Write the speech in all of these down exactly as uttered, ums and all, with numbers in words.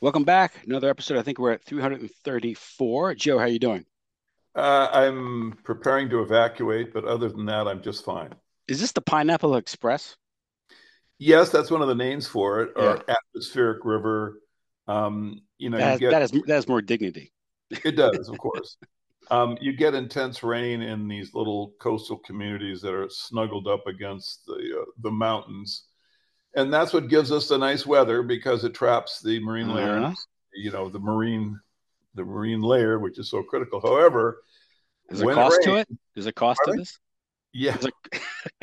Welcome back. Another episode. I think we're at three hundred thirty-four. Joe, how you doing? Uh, I'm preparing to evacuate, but other than that, I'm just fine. Is this the Pineapple Express? Yes, that's one of the names for it, Yeah. or atmospheric river. Um, you know, That you has, get that has that has more dignity. it does, of course. Um, you get intense rain in these little coastal communities that are snuggled up against the uh, the mountains, and that's what gives us the nice weather because it traps the marine layer, Uh-huh. you know, the marine the marine layer, which is so critical. However, There's a when it cost rains, to it. There's a cost to pardon me? this. Yeah, There's a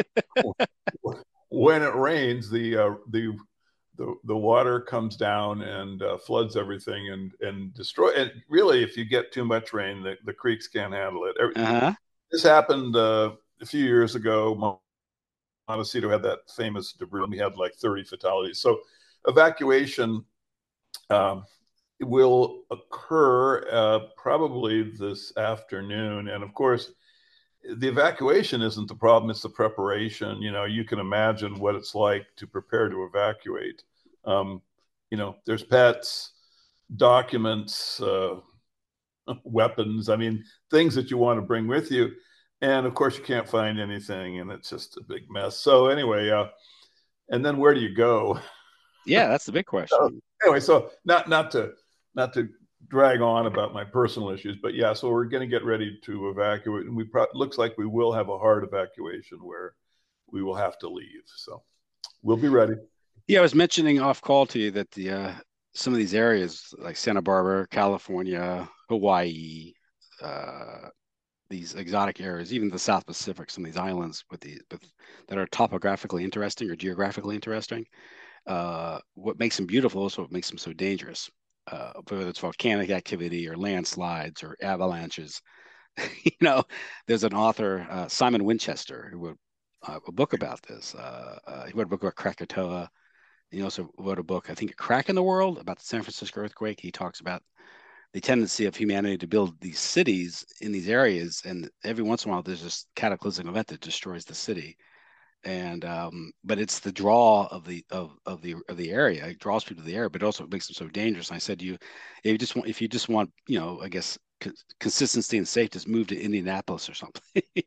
when it rains, the uh, the the the water comes down and uh, floods everything and and destroy. And really, if you get too much rain, the, the creeks can't handle it. uh-huh. This happened uh, a few years ago. Montecito had that famous debris. We had like thirty fatalities. So evacuation um, will occur uh, probably this afternoon. And of course, the evacuation isn't the problem, it's the preparation. You know, you can imagine what it's like to prepare to evacuate. Um, you know, there's pets, documents, uh, weapons. I mean, things that you want to bring with you. And of course, you can't find anything, and it's just a big mess. So, anyway, uh, and then where do you go? Yeah, that's the big So, question. anyway, so not not to not to drag on about my personal issues, but yeah, so we're going to get ready to evacuate, and we pro- looks like we will have a hard evacuation where we will have to leave. So we'll be ready. Yeah, I was mentioning off call to you that the uh, some of these areas like Santa Barbara, California, Hawaii, uh, these exotic areas, even the South Pacific, some of these islands with the with, that are topographically interesting or geographically interesting. Uh, what makes them beautiful is what makes them so dangerous. Uh, whether it's volcanic activity or landslides or avalanches. you know, there's an author, uh, Simon Winchester, who wrote uh, a book about this. Uh, uh, he wrote a book about Krakatoa. He also wrote a book, I think, A Crack in the World, about the San Francisco earthquake. He talks about the tendency of humanity to build these cities in these areas, and every once in a while, there's this cataclysmic event that destroys the city. And um, but it's the draw of the of of the of the area. It draws people to the area, but also it makes them so dangerous. And I said, you, if you just want, if you just want, you know, I guess co- consistency and safety, just move to Indianapolis or something.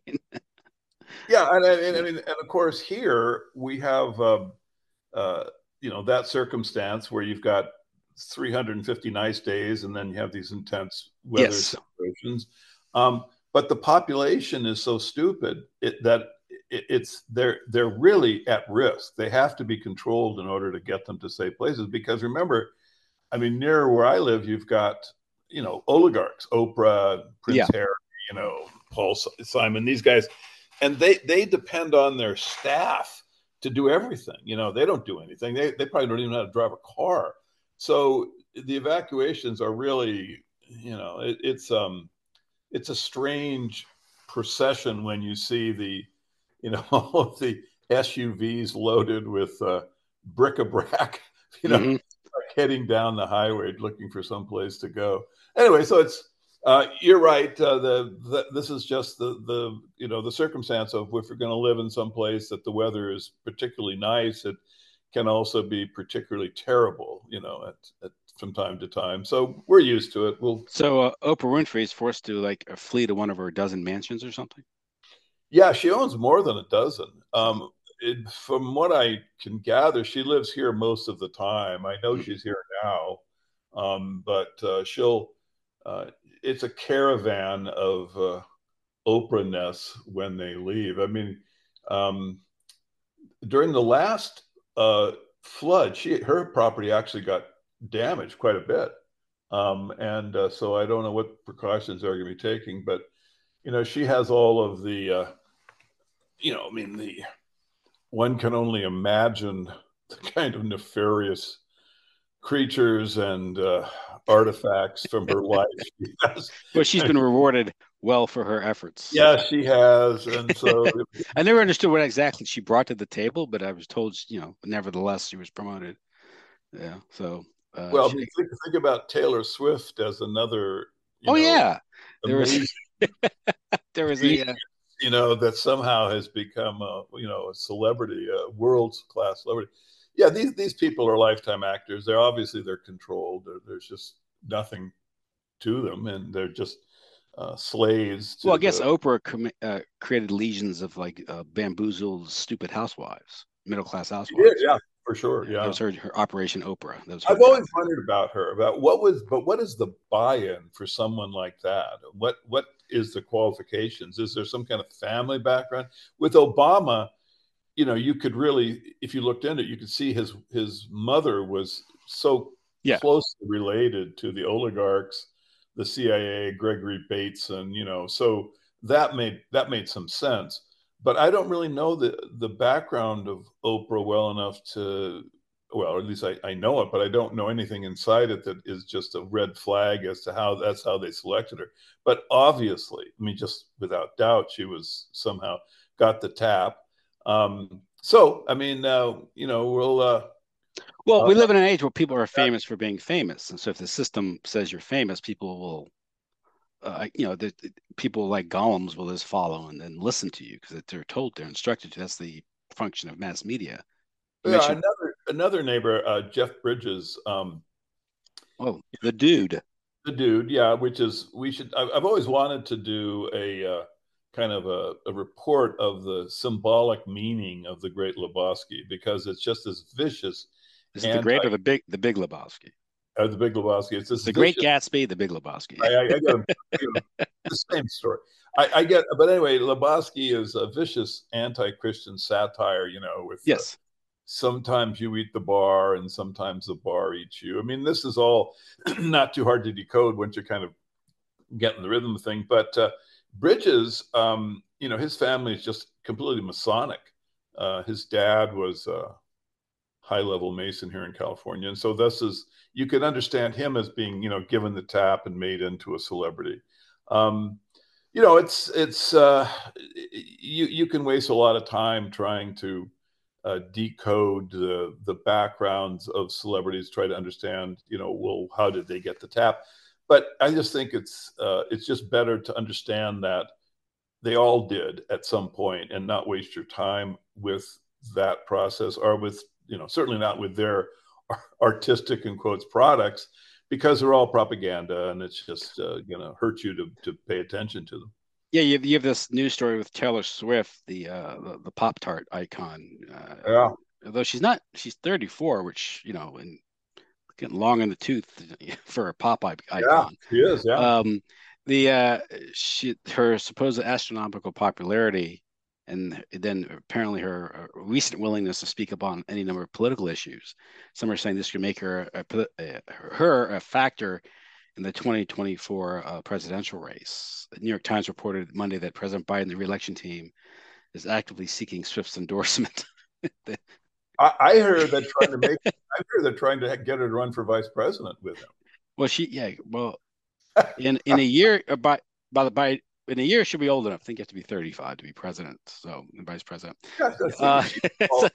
Yeah, and, and, Yeah. and, and of course here we have um, uh, you know that circumstance where you've got three hundred fifty nice days, and then you have these intense weather Yes. situations. Um, but the population is so stupid it, that it, it's they're they're really at risk. They have to be controlled in order to get them to safe places. Because remember, I mean, near where I live, you've got you know oligarchs, Oprah, Yeah. Prince Harry, you know Paul Simon, these guys, and they they depend on their staff to do everything. You know, they don't do anything. They they probably don't even know how to drive a car. So the evacuations are really, you know, it, it's um it's a strange procession when you see the, you know, all of the S U Vs loaded with uh, bric-a-brac, you know, Hmm. heading down the highway looking for some place to go. Anyway, so it's uh, you're right. Uh, the, the this is just the the you know the circumstance of if you're going to live in some place that the weather is particularly nice, it can also be particularly terrible. You know, at, at from time to time. So we're used to it. We'll So uh, Oprah Winfrey is forced to like uh, flee to one of her dozen mansions or something. Yeah, she owns more than a dozen. So, Um, it, from what I can gather, she lives here most of the time. I know mhm. she's here now, um, but uh, she'll. Uh, it's a caravan of uh, Oprah-ness when they leave. I mean, um, during the last uh, flood, she her property actually got damaged quite a bit, um, and uh, so I don't know what precautions they're going to be taking, but you know, she has all of the. Uh, you know, I mean, the one can only imagine the kind of nefarious creatures and uh, artifacts from her life. Yes. Well, she's been rewarded well for her efforts. Yeah, she has. And so, I never understood what exactly she brought to the table, but I was told, you know, nevertheless, she was promoted. Yeah. So, uh, well, I she, mean, think, think about Taylor Swift as another, you oh know, yeah, there was amazing there was genius, a uh, you know, that somehow has become a, you know, a celebrity, a world class celebrity. yeah, these these people are lifetime actors. They're obviously they're controlled. They're, there's just nothing to them, and they're just uh, slaves Well, I to guess the. Oprah com- uh, created legions of like uh, bamboozled, stupid housewives, middle class Yeah, housewives. yeah, for sure. That Yeah, was her, her Operation Oprah. That was her I've job. always wondered about her, about what was, but what is the buy-in for someone like that? What what is the qualifications? Is there some kind of family background? With Obama, you know, you could really, if you looked into it, you could see his his mother was so Yeah. closely related to the oligarchs, the C I A, Gregory Bateson, you know, so that made that made some sense. But I don't really know the the background of Oprah well enough to, well, at least I, I know it, but I don't know anything inside it that is just a red flag as to how that's how they selected her. But obviously, I mean, just without doubt, she was somehow got the tap. Um, so, I mean, uh, you know, we'll. Uh, Well, uh, we live in an age where people are famous for being famous, and so if the system says you're famous, people will, uh, you know, the, the- people like golems will just follow and then listen to you because they're told, they're instructed to. That's the function of mass media. You yeah, mentioned, another another neighbor, uh, Jeff Bridges, um, oh, the dude. the dude, yeah, which is we should. I, I've always wanted to do a uh, kind of a, a report of the symbolic meaning of the Great Lebowski because it's just as vicious Is it the anti Great or the Big? The Big Lebowski. uh, the Big Lebowski. It's It's this the Great vicious. Gatsby, the Big Lebowski. I, I, I got the same story. I, I get, but anyway, Lebowski is a vicious anti-Christian satire. You know, with uh, Yes. sometimes you eat the bar and sometimes the bar eats you. I mean, this is all not too hard to decode once you kind of get in the rhythm of the thing. But uh, Bridges, um, you know, his family is just completely Masonic. Uh, his dad was a high level Mason here in California. And so this is, you can understand him as being, you know, given the tap and made into a celebrity. Um, you know, it's, it's, uh, you, you can waste a lot of time trying to uh, decode the the backgrounds of celebrities, try to understand, you know, well, how did they get the tap? But I just think it's uh, it's just better to understand that they all did at some point, and not waste your time with that process, or with, you know, certainly not with their artistic in quotes products, because they're all propaganda, and it's just uh, going to hurt you to to pay attention to them. Yeah, you have, you have this news story with Taylor Swift, the uh, the, the Pop Tart icon. Uh, Yeah, although she's not, she's thirty-four, which, you know, and getting long in the tooth for a pop yeah, icon. she is. Yeah, Um, the uh, she her supposed astronomical popularity, and then apparently her uh, recent willingness to speak up on any number of political issues. Some are saying this could make her a, a, her a factor in the twenty twenty-four uh, presidential race. The New York Times reported Monday that President Biden, the reelection team, is actively seeking Swift's endorsement. I, I heard that trying to make. I heard they're trying to get her to run for vice president with him. Well, she, yeah, well, in in a year, uh, by by the by in a year she'll be old enough. I think you have to be thirty-five to be president, so vice president. Gosh, I think Uh, she. so,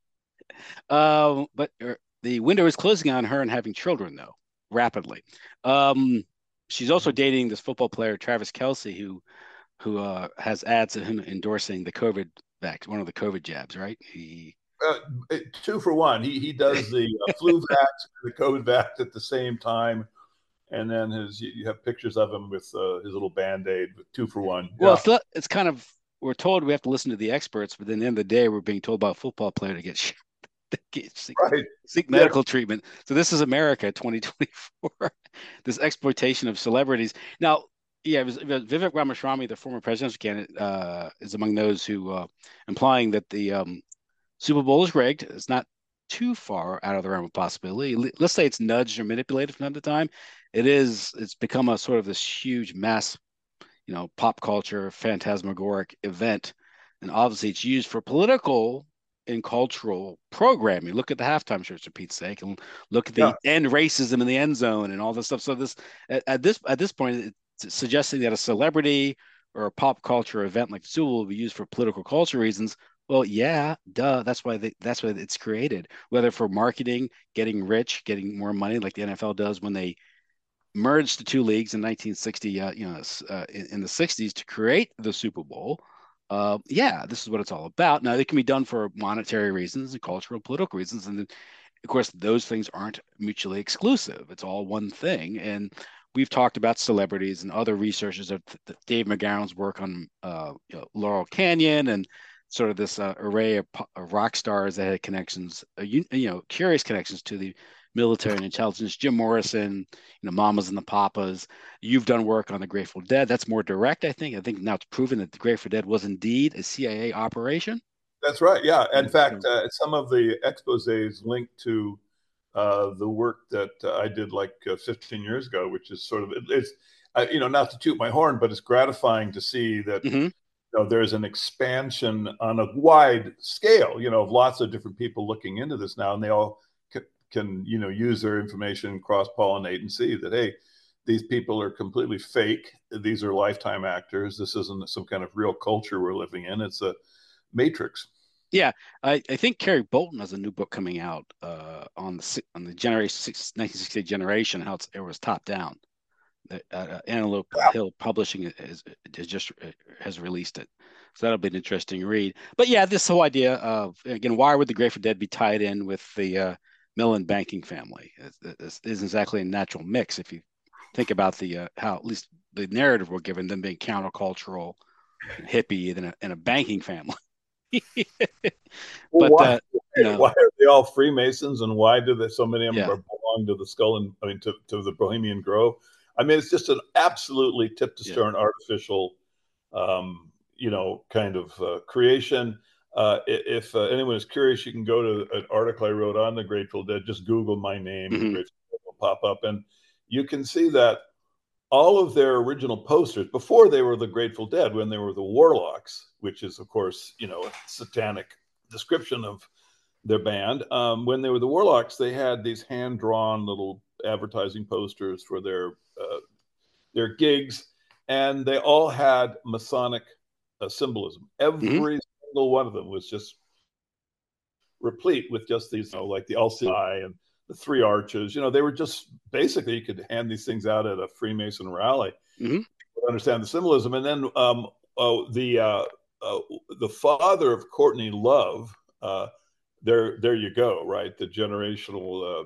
um, but er, the window is closing on her and having children though rapidly. Um, she's also dating this football player Travis Kelce, who who uh, has ads of him endorsing the COVID vax, one of the COVID jabs, right? He Uh, two for one. He he does the uh, flu vax and the COVID vax at the same time, and then his you have pictures of him with uh, his little band aid. Two for one. well, Yeah, it's not, it's kind of, we're told we have to listen to the experts, but then at the end of the day, we're being told about a football player to get seek, right. seek Yeah, medical treatment. So this is America twenty twenty-four, this exploitation of celebrities. Now, yeah, it was, it was Vivek Ramaswamy, the former presidential candidate, uh, is among those who uh, implying that the um, Super Bowl is rigged. It's not too far out of the realm of possibility. Let's say it's nudged or manipulated from time to time. It is. It's become a sort of this huge mass, you know, pop culture phantasmagoric event, and obviously it's used for political and cultural programming. Look at the halftime shows for Pete's sake, and look at yeah. the end racism in the end zone and all this stuff. So this at, at this at this point, it's suggesting that a celebrity or a pop culture event like the Super Bowl will be used for political culture reasons. Well, yeah, duh. That's why they, that's why it's created. Whether for marketing, getting rich, getting more money, like the N F L does when they merged the two leagues in nineteen sixty, uh, you know, uh, in, in the sixties to create the Super Bowl. uh, yeah, this is what it's all about. Now, it can be done for monetary reasons and cultural, political reasons, and of course, those things aren't mutually exclusive. It's all one thing. And we've talked about celebrities and other researchers of Dave McGowan's work on uh, you know, Laurel Canyon and sort of this uh, array of, of, rock stars that had connections, uh, you, you know, curious connections to the military and intelligence. Jim Morrison, you know, Mamas and the Papas. You've done work on the Grateful Dead. That's more direct, I think. I think now it's proven that the Grateful Dead was indeed a C I A operation. That's right. Yeah. In Yeah, fact, so. uh, some of the exposés linked to uh, the work that uh, I did like uh, fifteen years ago, which is sort of it, it's uh, you know, not to toot my horn, but it's gratifying to see that Mm-hmm. you know, there's an expansion on a wide scale. You know, of lots of different people looking into this now, and they all c- can you know use their information, cross pollinate, and see that hey, these people are completely fake. These are lifetime actors. This isn't some kind of real culture we're living in. It's a matrix. Yeah, I, I think Kerry Bolton has a new book coming out uh, on the on the generation nineteen sixty generation, how it's, it was top down. Uh, uh, Antelope Hill Publishing has, has just uh, has released it, so that'll be an interesting read. But yeah, this whole idea of again, why would the Grateful Dead be tied in with the uh, Mellon banking family? It, it isn't exactly a natural mix if you think about the uh, how at least the narrative we're given, them being countercultural, and hippie, and a, and a banking family. Well, But why, uh, you know, why are they all Freemasons, and why do they, so many of them yeah, belong to the Skull and I mean to, to the Bohemian Grove? I mean, it's just an absolutely tip to yeah. stern artificial, um, you know, kind of uh, creation. Uh, if uh, anyone is curious, you can go to an article I wrote on the Grateful Dead. Just Google my name, and the Mm-hmm. Grateful Dead will pop up, and you can see that all of their original posters before they were the Grateful Dead, when they were the Warlocks, which is of course you know a satanic description of their band. Um, when they were the Warlocks, they had these hand drawn little advertising posters for their uh, their gigs, and they all had Masonic uh, symbolism. Mm-hmm. Every single one of them was just replete with just these, you know, like the L C I and the three arches. You know, they were just basically you could hand these things out at a Freemason rally, Mm-hmm. understand the symbolism. And then um, oh, the uh, uh, the father of Courtney Love, uh, there there you go, right? The generational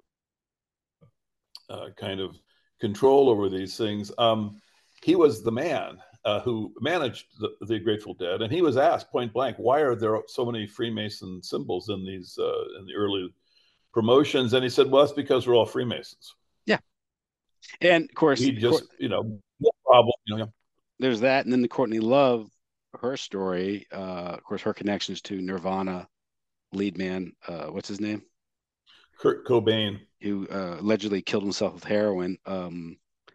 uh, uh, kind of control over these things. Um, he was the man uh, who managed the, the Grateful Dead, and he was asked point blank, "Why are there so many Freemason symbols in these uh, in the early promotions?" And he said, "Well, it's because we're all Freemasons." Yeah, and of course, He just, you know, no problem, you know. there's that, and then the Courtney Love, her story, uh, of course, her connections to Nirvana lead man, uh, what's his name, Kurt Cobain. who uh, allegedly killed himself with heroin. Um,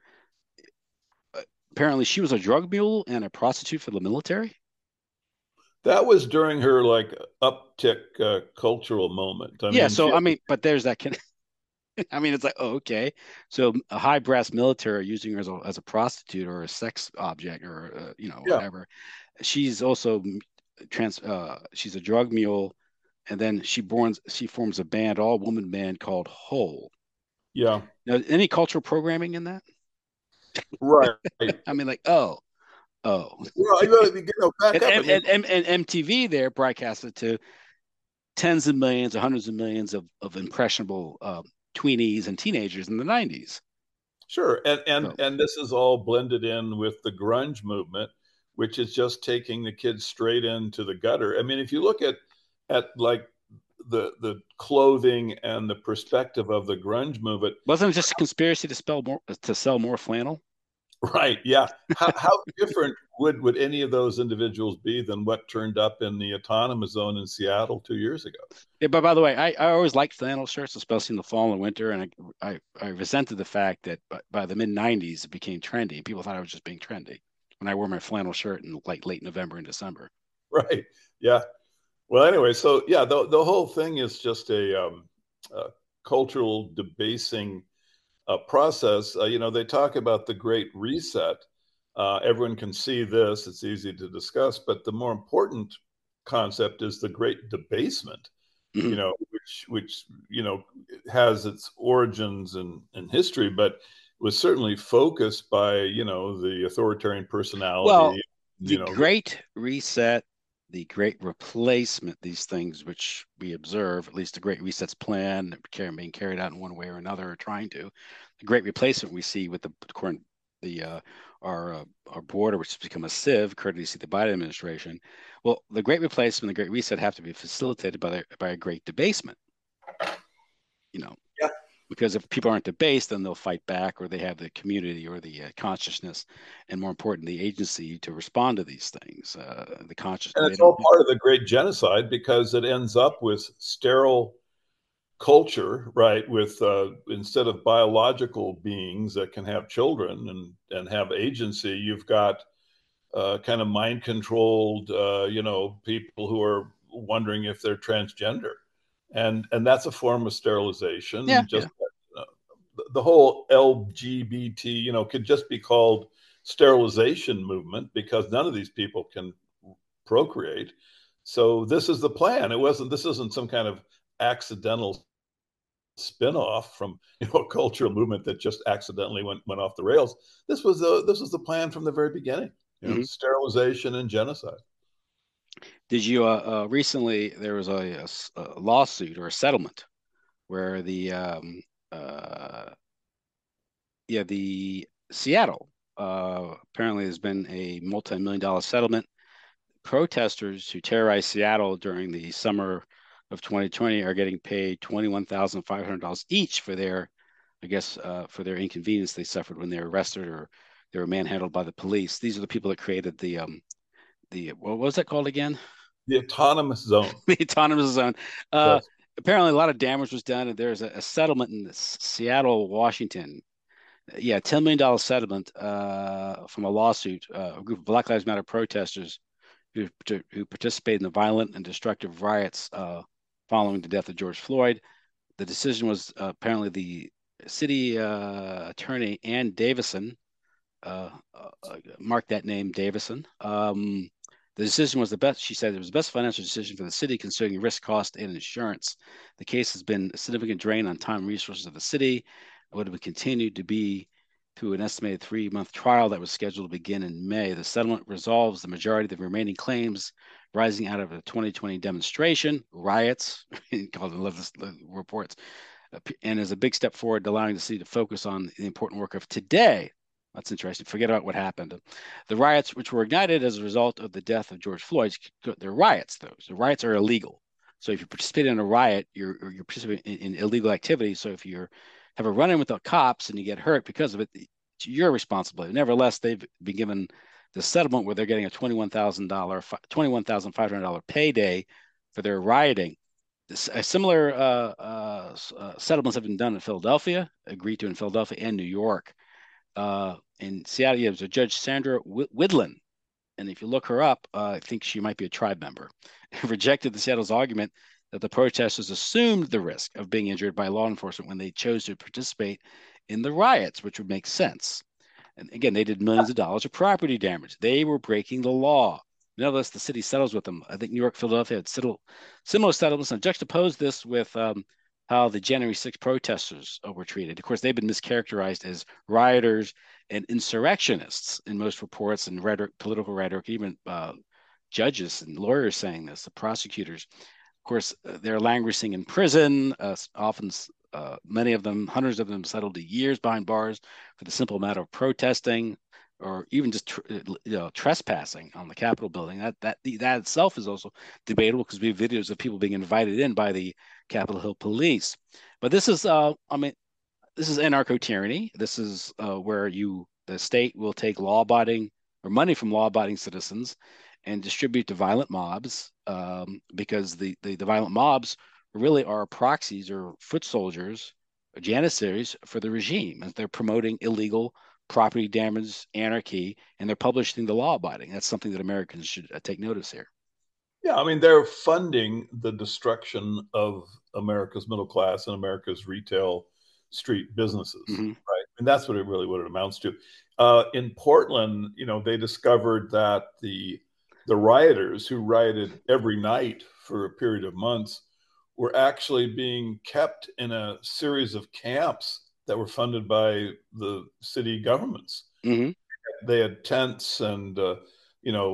apparently, she was a drug mule and a prostitute for the military. That was during her like uptick uh, cultural moment. I Yeah, mean, so she, I mean, but there's that. Con- I mean, it's like, oh, okay. So a high brass military are using her as a, as a prostitute or a sex object or uh, you know yeah, whatever. She's also trans. Uh, she's a drug mule, and then she borns she forms a band, all woman band called Hole. yeah, Now, any cultural programming in that? right. I mean, like, oh, oh, Well, I gotta, you know, back and, up. I and, mean, and, and M T V there broadcasted to tens of millions or hundreds of millions of, of impressionable uh, tweenies and teenagers in the nineties. sure, and and So, and this is all blended in with the grunge movement, which is just taking the kids straight into the gutter. I mean, if you look at at like the the clothing and the perspective of the grunge movement, wasn't it just a conspiracy to spell more to sell more flannel? right? Yeah, how, how different would would any of those individuals be than what turned up in the autonomous zone in Seattle two years ago? Yeah, but by the way, I, I always liked flannel shirts, especially in the fall and winter, and I I, I resented the fact that by, by the mid nineties it became trendy. People thought I was just being trendy when I wore my flannel shirt in like late November and December. Right. Yeah. Well, anyway, so yeah, the the whole thing is just a, um, a cultural debasing uh, process. Uh, you know, they talk about the Great Reset. Uh, everyone can see this; it's easy to discuss. But the more important concept is the Great Debasement. You Mm-hmm. know, which which you know has its origins in in history, but was certainly focused by you know the authoritarian Well, personality. the You know, Great Reset. the Great Replacement, these things which we observe, at least the Great Reset's plan being carried out in one way or another, or trying to, the Great Replacement we see with the current, the uh, our uh, our border, which has become a sieve, courtesy of the Biden administration. Well, the Great Replacement, the Great Reset, have to be facilitated by the, by a great debasement. You know, Yeah. because if people aren't debased, then they'll fight back, or they have the community or the uh, consciousness, and more important, the agency to respond to these things. Uh, the consciousness, And they it's don't. all part of the great genocide because it ends up with sterile culture, right? With uh, instead of biological beings that can have children and and have agency, you've got uh, kind of mind controlled, uh, you know, people who are wondering if they're transgender, and and that's a form of Yeah, sterilization. Just yeah. uh, the whole L G B T, you know, could just be called sterilization movement because none of these people can procreate. So this is the plan. It wasn't. This isn't some kind of accidental spin-off from, you know, a cultural movement that just accidentally went went off the rails. This was the this was the plan from the very beginning. You know, Mm-hmm. sterilization and genocide. Did you uh, uh, recently there was a, a, a lawsuit or a settlement where the um, uh, yeah the Seattle uh, apparently has been a multi-million dollar settlement. Protesters who terrorized Seattle during the summer of twenty twenty are getting paid twenty-one thousand five hundred dollars each for their, I guess, uh, for their inconvenience they suffered when they were arrested or they were manhandled by the police. These are the people that created the um, the what was that called again? The autonomous zone. The autonomous zone. Uh, Yes. apparently, a lot of damage was done, and there's a, a settlement in Seattle, Washington. Yeah, ten million dollar settlement uh, from a lawsuit. Uh, a group of Black Lives Matter protesters who who participated in the violent and destructive riots uh, following the death of George Floyd. The decision was uh, apparently the city uh, attorney Ann Davison uh, uh, mark that name, Davison. Um, the decision was the best, she said it was the best financial decision for the city considering risk, cost, and insurance. The case has been a significant drain on time and resources of the city. It would have continued to be through an estimated three month trial that was scheduled to begin in May. The settlement resolves the majority of the remaining claims rising out of the twenty twenty demonstration, riots, called the reports, and is a big step forward, allowing the city to focus on the important work of today. That's interesting. Forget about what happened. The riots, which were ignited as a result of the death of George Floyd, they're riots, though. So riots are illegal. So if you participate in a riot, you're you're participating in, in illegal activity. So if you have a run-in with the cops and you get hurt because of it, it's your responsibility. Nevertheless, they've been given the settlement where they're getting a twenty-one thousand dollars, twenty-one thousand five hundred dollars payday for their rioting. A similar uh, uh, uh, settlements have been done in Philadelphia, agreed to in Philadelphia and New York. Uh, in Seattle, yeah, there's a Judge Sandra Widlin, and if you look her up, uh, I think she might be a tribe member. Rejected the Seattle's argument that the protesters assumed the risk of being injured by law enforcement when they chose to participate in the riots, which would make sense. And again, they did millions of dollars of property damage. They were breaking the law. Nevertheless, the city settles with them. I think New York, Philadelphia had similar settlements. And juxtapose this with um, how the January sixth protesters uh, were treated. Of course, they've been mischaracterized as rioters and insurrectionists in most reports and rhetoric, political rhetoric, even uh, judges and lawyers saying this, the prosecutors. Of course, uh, they're languishing in prison, uh, often uh, many of them, hundreds of them, settled to years behind bars for the simple matter of protesting or even just tr- you know trespassing on the Capitol building. That that that itself is also debatable because we have videos of people being invited in by the Capitol Hill police. But this is, uh, I mean, this is anarcho tyranny. This is uh, where you the state will take law-abiding or money from law-abiding citizens and distribute to violent mobs um, because the, the the violent mobs really are proxies or foot soldiers, or janissaries for the regime, as they're promoting illegal property damage, anarchy, and they're publishing the law-abiding. That's something that Americans should uh, take notice here. Yeah, I mean, they're funding the destruction of America's middle class and America's retail street businesses, Mm-hmm. right? And that's what it really what it amounts to. Uh, in Portland, you know, they discovered that the the rioters who rioted every night for a period of months were actually being kept in a series of camps that were funded by the city governments. Mm-hmm. They had tents and uh, you know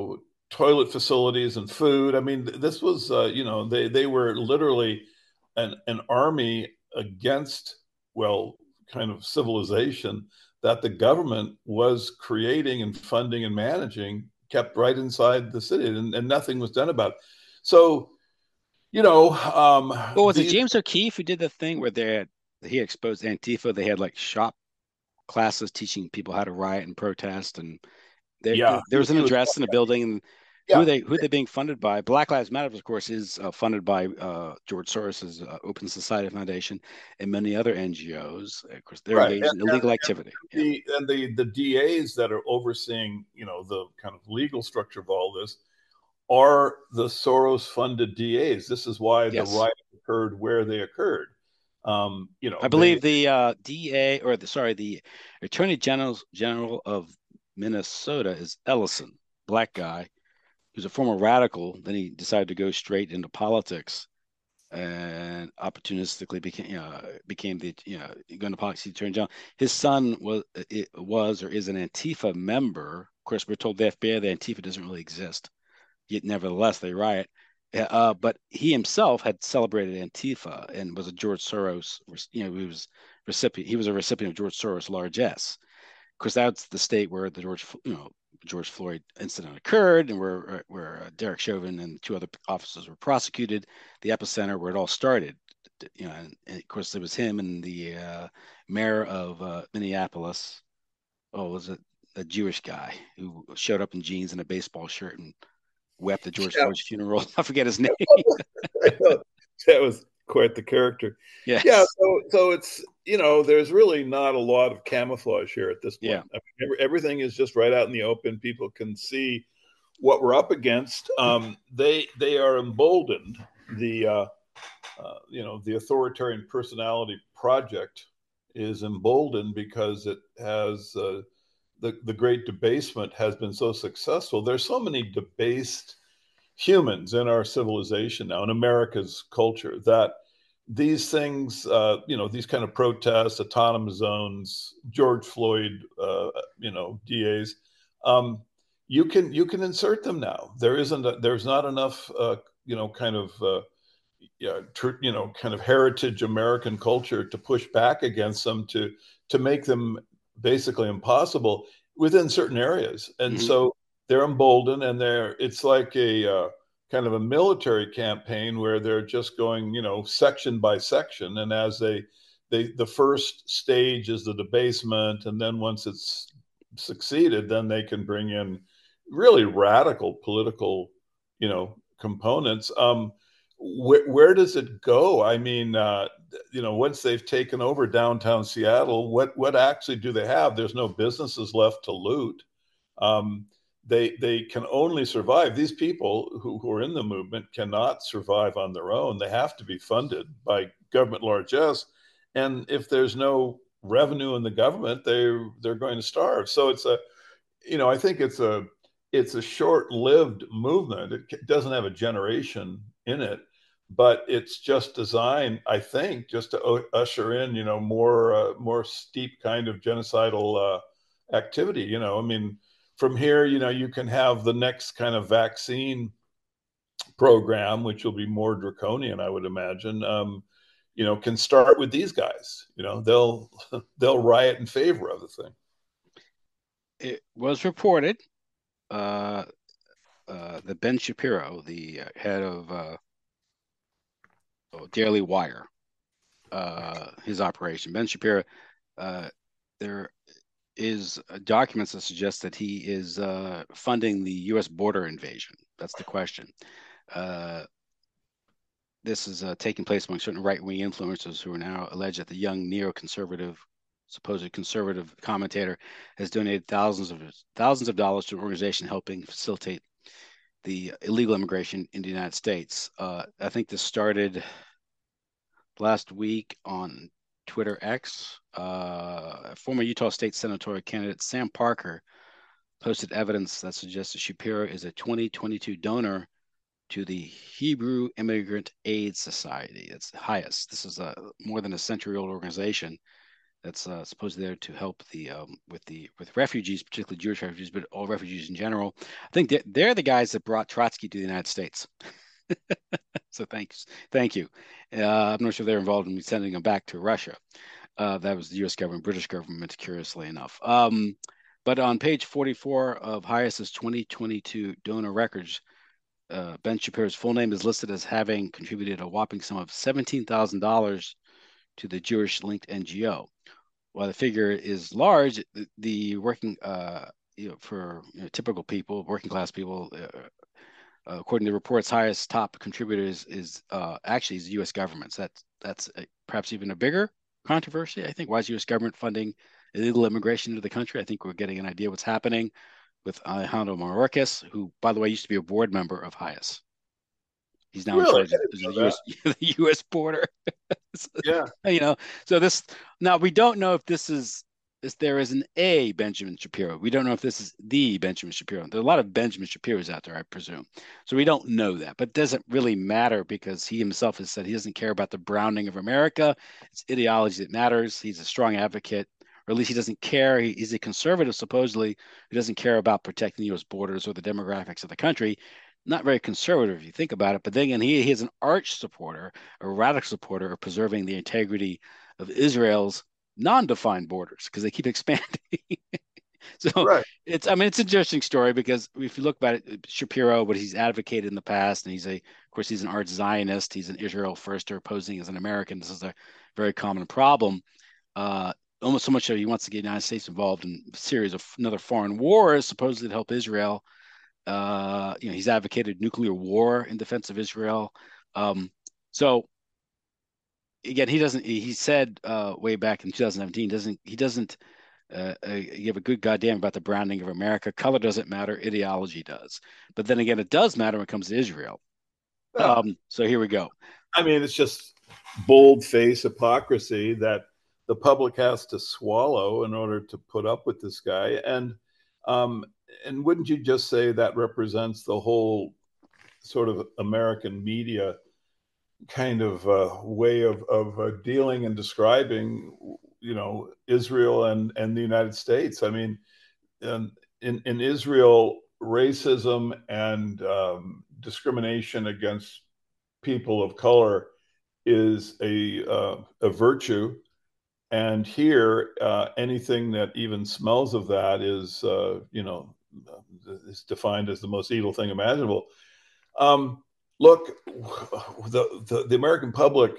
toilet facilities and food. I mean, this was, uh, you know, they they were literally an an army against, well, kind of civilization that the government was creating and funding and managing, kept right inside the city, and, and nothing was done about it. So, you know, um, Well, was it these James O'Keefe who did the thing where they had he exposed Antifa? They had like shop classes teaching people how to riot and protest, and there yeah, there he, was an he was, address in a building. And who yeah, are they who are they being funded by? Black Lives Matter, of course, is uh, funded by uh, George Soros's uh, Open Society Foundation and many other N G Os. Of course, they're right. engaged in And, illegal activity. Yeah, the and the the D As that are overseeing, you know, the kind of legal structure of all this are the Soros funded D As. This is why the yes, riot occurred where they occurred. Um, you know, I they believe the uh, D A or the sorry the Attorney General General of Minnesota is Ellison, black guy. He was a former radical. Then he decided to go straight into politics and opportunistically became uh, became the you know going to politics. He turned down. His son was it was or is an Antifa member. Of course, we're told the F B I that Antifa doesn't really exist. Yet, nevertheless, they riot. Uh, but he himself had celebrated Antifa and was a George Soros. You know, he was recipient. He was a recipient of George Soros largesse. Of course, that's the state where the George, you know, George Floyd incident occurred, and where where uh, Derek Chauvin and two other officers were prosecuted. The epicenter where it all started. You know, and, and of course, it was him and the uh, mayor of uh, Minneapolis. Oh, was it a Jewish guy who showed up in jeans and a baseball shirt and wept at George yeah, Floyd's funeral? I forget his name. that was quite the character. Yeah, Yes. so so it's, you know, there's really not a lot of camouflage here at this Yeah. point. I mean, everything is just right out in the open. People can see what we're up against. Um, they they are emboldened. The uh, uh, you know, the authoritarian personality project is emboldened because it has uh, the the great debasement has been so successful. There's so many debased humans in our civilization now, in America's culture, that these things, uh, you know, these kind of protests, autonomous zones, George Floyd, uh, you know, D As, um, you can you can insert them now. There isn't a, there's not enough, uh, you know, kind of uh, yeah, tr- you know, kind of heritage American culture to push back against them, to to make them basically impossible within certain areas. And Mm-hmm. so they're emboldened, and they're it's like a uh, kind of a military campaign where they're just going, you know, section by section. And as they they the first stage is the debasement, and then once it's succeeded, then they can bring in really radical political, you know, components. Um, where, where does it go? I mean, uh, you know, once they've taken over downtown Seattle, what what actually do they have? There's no businesses left to loot. Um, they they can only survive. These people who, who are in the movement cannot survive on their own. They have to be funded by government largesse, and if there's no revenue in the government, they they're going to starve. So it's a, you know, I think it's a it's a short-lived movement. It doesn't have a generation in it, but it's just designed, I think, just to usher in, you know, more uh, more steep kind of genocidal uh, activity. You know, I mean, from here, you know, you can have the next kind of vaccine program, which will be more draconian, I would imagine. Um, you know, can start with these guys. You know, they'll they'll riot in favor of the thing. It was reported uh, uh, that Ben Shapiro, the uh, head of uh, oh, Daily Wire, uh, his operation, Ben Shapiro, uh, there is uh, documents that suggest that he is uh, funding the U S border invasion. That's the question. Uh, this is uh, taking place among certain right-wing influencers who are now alleged that the young neoconservative, supposed conservative commentator has donated thousands of thousands of dollars to an organization helping facilitate the illegal immigration in the United States. Uh, I think this started last week on Twitter X. Uh, former Utah State senatorial candidate Sam Parker posted evidence that suggests that Shapiro is a twenty twenty-two donor to the Hebrew Immigrant Aid Society. It's HIAS. This is a more than a century-old organization that's uh, supposedly there to help the um, with the with refugees, particularly Jewish refugees, but all refugees in general. I think they're, they're the guys that brought Trotsky to the United States. So thanks, thank you. Uh, I'm not sure they're involved in sending them back to Russia. Uh, that was the U S government, British government, curiously enough. Um, but on page forty-four of Hias's twenty twenty-two donor records, uh, Ben Shapiro's full name is listed as having contributed a whopping sum of seventeen thousand dollars to the Jewish linked N G O. While the figure is large, the, the working, uh, you know, for you know, typical people, working class people, uh, uh, according to reports, highest top contributors is uh, actually is the U S government. So that's that's a, perhaps even a bigger controversy. I think why is U S government funding illegal immigration into the country? I think we're getting an idea what's happening with Alejandro Mayorkas, who, by the way, used to be a board member of Hias. He's now in Really? charge of the U S the U S border. Yeah. You know, so this now we don't know if this is if there is an A Benjamin Shapiro. We don't know if this is the Benjamin Shapiro. There are a lot of Benjamin Shapiros out there, I presume. So we don't know that, but it doesn't really matter because he himself has said he doesn't care about the browning of America. It's ideology that matters. He's a strong advocate, or at least he doesn't care. He, he's a conservative, supposedly, who doesn't care about protecting the U S borders or the demographics of the country. Not very conservative if you think about it, but then again, he, he is an arch supporter, a radical supporter of preserving the integrity of Israel's non-defined borders because they keep expanding. So Right. it's, I mean, it's an interesting story because if you look about it, Shapiro, what he's advocated in the past, and he's a, of course, he's an arch Zionist. He's an Israel firster, posing as an American. This is a very common problem. Uh, almost so much so he wants to get the United States involved in a series of another foreign wars, supposedly to help Israel. Uh, you know, he's advocated nuclear war in defense of Israel. Um, so again, he doesn't. He said uh, way back in twenty seventeen, doesn't he doesn't uh, uh, give a good goddamn about the browning of America. Color doesn't matter. Ideology does. But then again, it does matter when it comes to Israel. Yeah. Um, so here we go. I mean, it's just bold face hypocrisy that the public has to swallow in order to put up with this guy. And um, and wouldn't you just say that represents the whole sort of American media kind of uh, way of of uh, dealing and describing, you know, Israel and and the United States? I mean, in in, in Israel, racism and um, discrimination against people of color is a uh, a virtue, and here uh, anything that even smells of that is uh, you know is defined as the most evil thing imaginable. Um, look, the, the the American public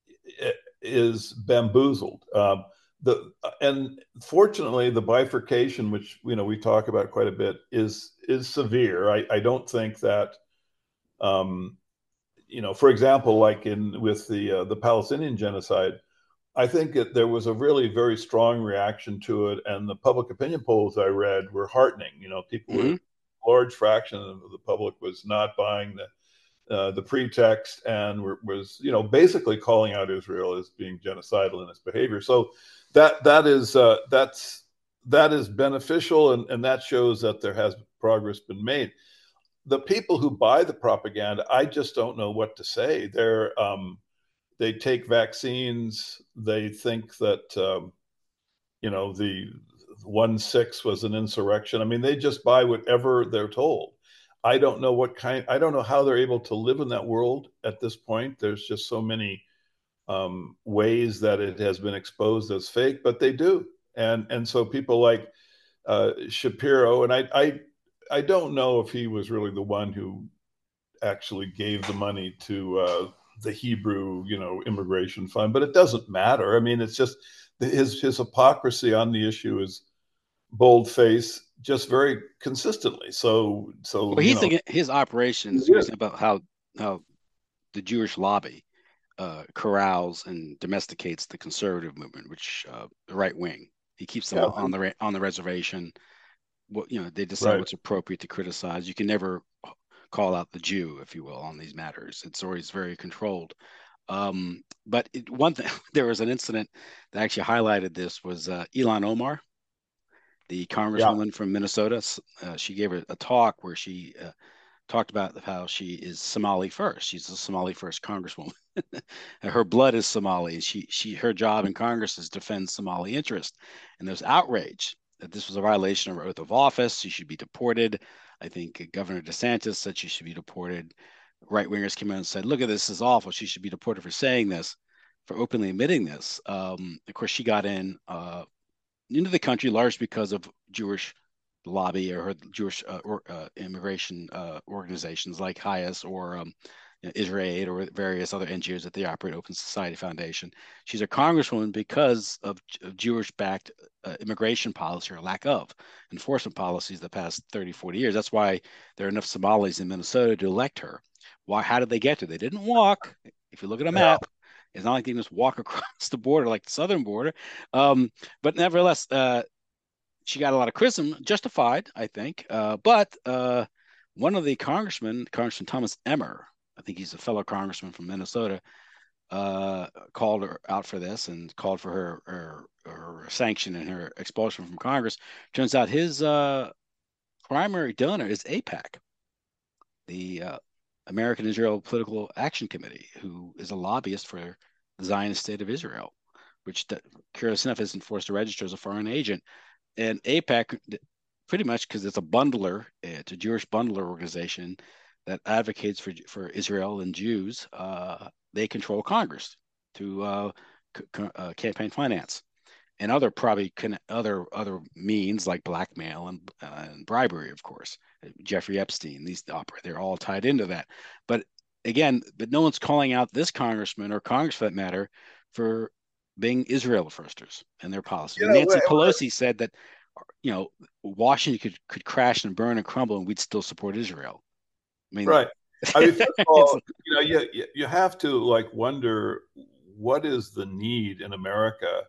is bamboozled. Um, the and fortunately, the bifurcation, which you know we talk about quite a bit, is is severe. I, I don't think that um, you know, for example, like in with the uh, the Palestinian genocide, I think that there was a really very strong reaction to it, and the public opinion polls I read were heartening. You know, people were Mm-hmm. a large fraction of the public was not buying the uh, the pretext and were, was you know basically calling out Israel as being genocidal in its behavior. So that that is uh, that's that is beneficial, and, and that shows that there has progress been made. The people who buy the propaganda, I just don't know what to say. They're um, they take vaccines. They think that um, you know the one six was an insurrection. I mean, they just buy whatever they're told. I don't know what kind. I don't know how they're able to live in that world at this point. There's just so many um, ways that it has been exposed as fake, but they do. And and so people like uh, Shapiro, and I I I don't know if he was really the one who actually gave the money to uh, the Hebrew, you know, immigration fund, but it doesn't matter. I mean, it's just his his hypocrisy on the issue is bold face, just very consistently. So, so Well, you he's know, thinking his operations. You're yeah, saying about how how the Jewish lobby uh, corrals and domesticates the conservative movement, which uh, the right wing. He keeps them yeah, on the on the reservation. What you know, they decide right. what's appropriate to criticize. You can never call out the Jew, if you will, on these matters. It's always very controlled. Um, but it, one thing, there was an incident that actually highlighted this was uh, Ilhan Omar, the Yeah, congresswoman from Minnesota. Uh, she gave a, a talk where she uh, talked about how she is Somali first. She's a Somali first congresswoman. Her blood is Somali. She she her job in Congress is to defend Somali interest. And there's outrage that this was a violation of her oath of office. She should be deported. I think Governor DeSantis said she should be deported. Right wingers came out and said, "Look at this, this is awful. She should be deported for saying this, for openly admitting this." Um, of course, she got in uh, into the country largely because of Jewish lobby or Jewish uh, or, uh, immigration uh, organizations like Hayas or um, you know, Israel Aid or various other N G Os that they operate, Open Society Foundation. She's a congresswoman because of, of Jewish-backed uh, immigration policy or lack of enforcement policies the past thirty, forty years. That's why there are enough Somalis in Minnesota to elect her. Why? How did they get to? They didn't walk. If you look at a Yeah. map, it's not like they can just walk across the border like the southern border. Um, but nevertheless, uh, she got a lot of criticism, justified, I think. Uh, but uh, one of the congressmen, Congressman Thomas Emmer, I think he's a fellow congressman from Minnesota, uh, called her out for this and called for her, her, her sanction and her expulsion from Congress. Turns out his uh, primary donor is AIPAC, the uh, American Israel Political Action Committee, who is a lobbyist for the Zionist State of Israel, which, curious enough, isn't forced to register as a foreign agent. And AIPAC, pretty much because it's a bundler, it's a Jewish bundler organization that advocates for for Israel and Jews. Uh, they control Congress to uh, c- uh, campaign finance and other probably con- other other means like blackmail and, uh, and bribery, of course. Jeffrey Epstein, these operate, they're all tied into that. But again, but no one's calling out this congressman or Congress for that matter for being Israel firsters and their policies. You And know, Nancy Pelosi said that, you know, Washington could could crash and burn and crumble, and we'd still support Israel. I mean, right. I mean, first of all, you know, you you have to like wonder what is the need in America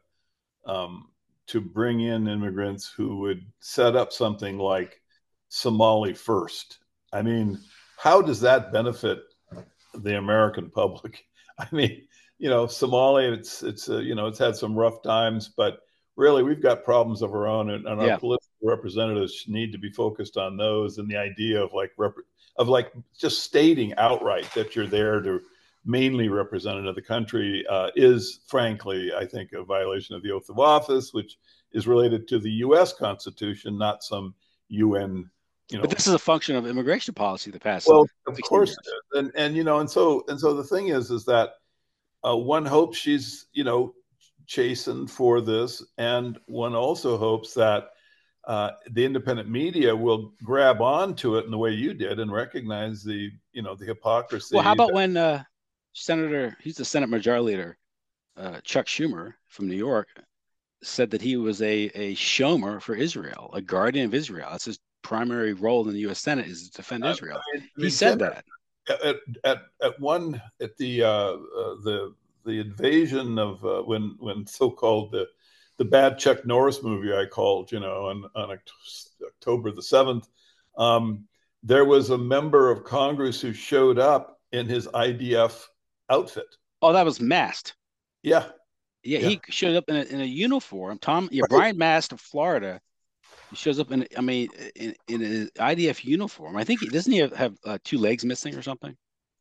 um, to bring in immigrants who would set up something like Somali First. I mean, how does that benefit the American public? I mean, you know, Somalia, it's it's uh, you know, it's had some rough times, but really we've got problems of our own, and, and our yeah. political representatives need to be focused on those. And the idea of like rep- of like just stating outright that you're there to mainly represent another country uh, is, frankly, I think, a violation of the oath of office, which is related to the U S Constitution, not some U N, you But know. this is a function of immigration policy the past Well, of sixteen course years. it is. And and you know, and so and so the thing is, is that uh, one hopes she's, you know, chastened for this, and one also hopes that uh, the independent media will grab onto it in the way you did and recognize the, you know, the Well, how hypocrisy. about That, when uh, Senator, he's the Senate Majority Leader, uh, Chuck Schumer from New York, said that he was a a shomer for Israel, a guardian of Israel. That's his primary role in the U S Senate is to defend I Israel. mean, I He mean, Tim, said that. at at at one at the uh, uh, the the invasion of uh, when when so-called the the bad Chuck Norris movie I called, you know, on on October the seventh, um, there was a member of Congress who showed up in his I D F outfit. Oh, that was Mast. Yeah, Yeah, yeah, he showed up in a, in a uniform. Tom, yeah, right. Brian Mast of Florida. He shows up in, I mean, in, in an I D F uniform. I think he doesn't he have, have uh, two legs missing or something.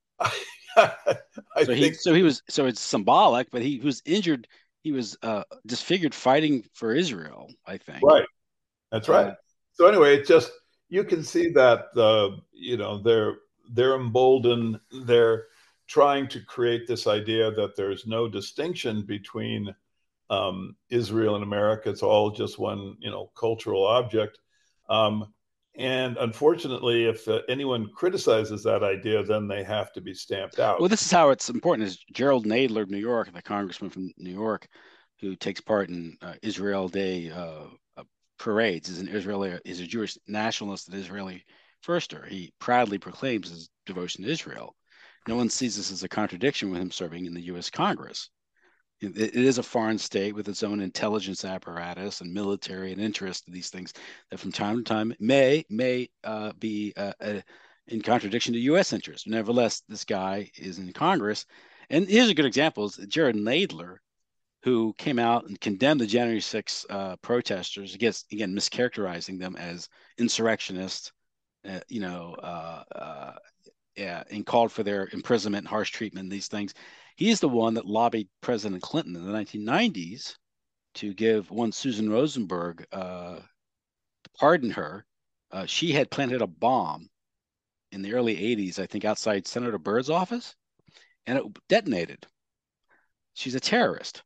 I So he, think so he was, so it's symbolic, but he, he was injured. He was uh, disfigured fighting for Israel, I think. right. That's right. Uh, So anyway, it just you can see that uh, you know they're they're emboldened. They're trying to create this idea that there's no distinction between um, Israel and America. It's all just one, you know, cultural object. Um, and unfortunately, if uh, anyone criticizes that idea, then they have to be stamped out. well, this is how it's important. Is Gerald Nadler of New York, the congressman from New York, who takes part in uh, Israel Day uh, uh, parades, is an Israeli, is a Jewish nationalist and Israeli firster. He proudly proclaims his devotion to Israel. No one sees this as a contradiction with him serving in the U S Congress. It, it is a foreign state with its own intelligence apparatus and military and interest in these things that from time to time may may uh, be uh, uh, in contradiction to U S interests. Nevertheless, this guy is in Congress. And here's a good example is Jared Nadler, who came out and condemned the January sixth uh, protesters against, again, mischaracterizing them as insurrectionists uh, you know, uh, uh, yeah, and called for their imprisonment and harsh treatment, these things. He's the one that lobbied President Clinton in the nineteen nineties to give one Susan Rosenberg, uh, to pardon her. Uh, she had planted a bomb in the early eighties, I think, outside Senator Byrd's office, and it detonated. She's a terrorist.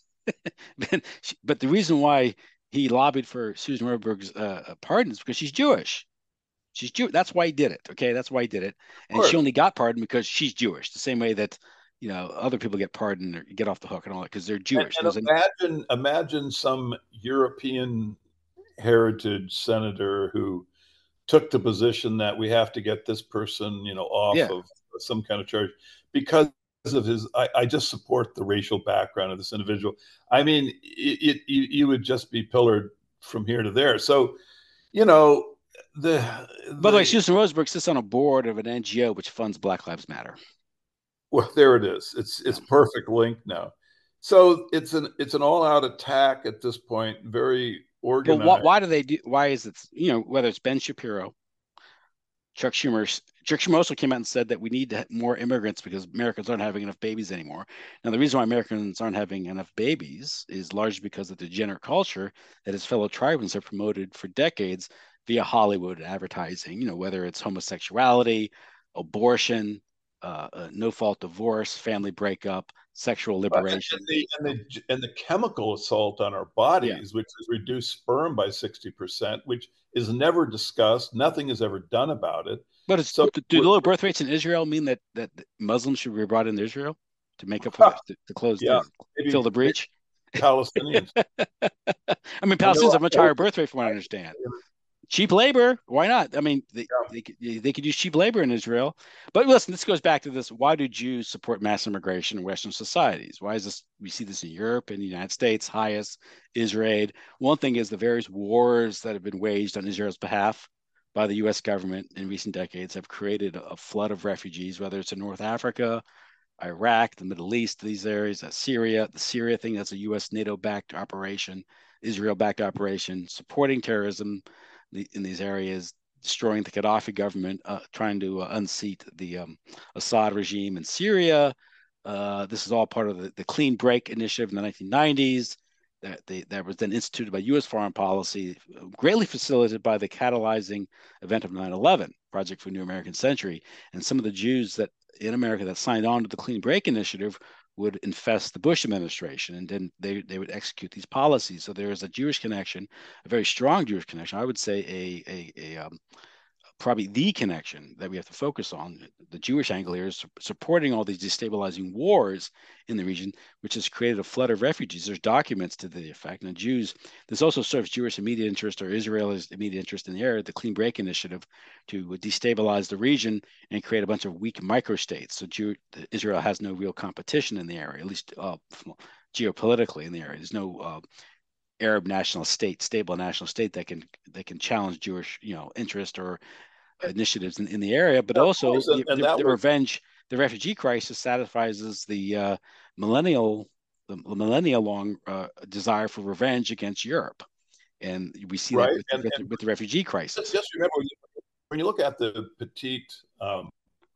But the reason why he lobbied for Susan Rosenberg's uh, pardon is because she's Jewish. She's Jew. That's why he did it. Okay, that's why he did it. Of And she course. only got pardoned because she's Jewish. The same way that you know other people get pardoned or get off the hook and all that because they're And, Jewish. and There's an imagine, imagine some European heritage senator who took the position that we have to get this person, you know, off yeah. of some kind of charge because of his. I, I just support the racial background of this individual. I mean, it, it you, you would just be pillared from here to there. So, you know, the By the way, the Susan Rosenberg sits on a board of an N G O which funds Black Lives Matter. well, there it is. It's Yeah. it's perfect link now. So it's an it's an all out attack at this point. Very But what? organized. Why do they do? Why is it? You know, whether it's Ben Shapiro, Chuck Schumer. Chuck Schumer also came out and said that we need to have more immigrants because Americans aren't having enough babies anymore. Now, the reason why Americans aren't having enough babies is largely because of the degenerate culture that his fellow tribals have promoted for decades via Hollywood advertising. You know, whether it's homosexuality, abortion, uh, uh, no-fault divorce, family breakup, sexual Uh, and, liberation. the and You know? the and the chemical assault on our Yeah, bodies, which has reduced sperm by sixty percent, which is never discussed. Nothing is ever done about it. but it's, So do we're, the low birth rates in Israel mean that that Muslims should be brought into Israel to make up for the to, to close yeah, the fill maybe, the maybe breach? Palestinians. I mean, I know. Palestinians have a much I higher hope birth rate, from what I understand. Cheap labor, why not? I mean, they, yeah. they they could use cheap labor in Israel. But listen, this goes back to this: why do Jews support mass immigration in Western societies? Why is this? We see this in Europe and the United States, highest Israel. One thing is the various wars that have been waged on Israel's behalf by the U S government in recent decades have created a flood of refugees, whether it's in North Africa, Iraq, the Middle East, these areas, uh, Syria, the Syria thing, that's a U S NATO backed operation, Israel backed operation, supporting terrorism in these areas, destroying the Gaddafi government, uh, trying to uh, unseat the um, Assad regime in Syria. Uh, this is all part of the, the Clean Break Initiative in the nineteen nineties. That, they, that was then instituted by U S foreign policy, greatly facilitated by the catalyzing event of nine eleven, Project for a New American Century. And some of the Jews that in America that signed on to the Clean Break Initiative would infest the Bush administration, and then they, they would execute these policies. So there is a Jewish connection, a very strong Jewish connection. I would say a a, a um, probably the connection that we have to focus on. The Jewish angle here is supporting all these destabilizing wars in the region, which has created a flood of refugees. There's documents to the effect. And the Jews, this also serves Jewish immediate interest or Israel's immediate interest in the area, the Clean Break Initiative, to destabilize the region and create a bunch of weak microstates. So Jew, Israel has no real competition in the area, at least uh, geopolitically in the area. There's no uh, Arab national state, stable national state that can that can challenge Jewish, you know, interest or initiatives in, in the area, but Of also course, and, the, and the, that the was revenge, the refugee crisis satisfies the uh, millennial, the, millennial long uh, desire for revenge against Europe, and we see that right. with the, And, with, the, and with the refugee just, crisis. just remember when you, when you look at the petite um,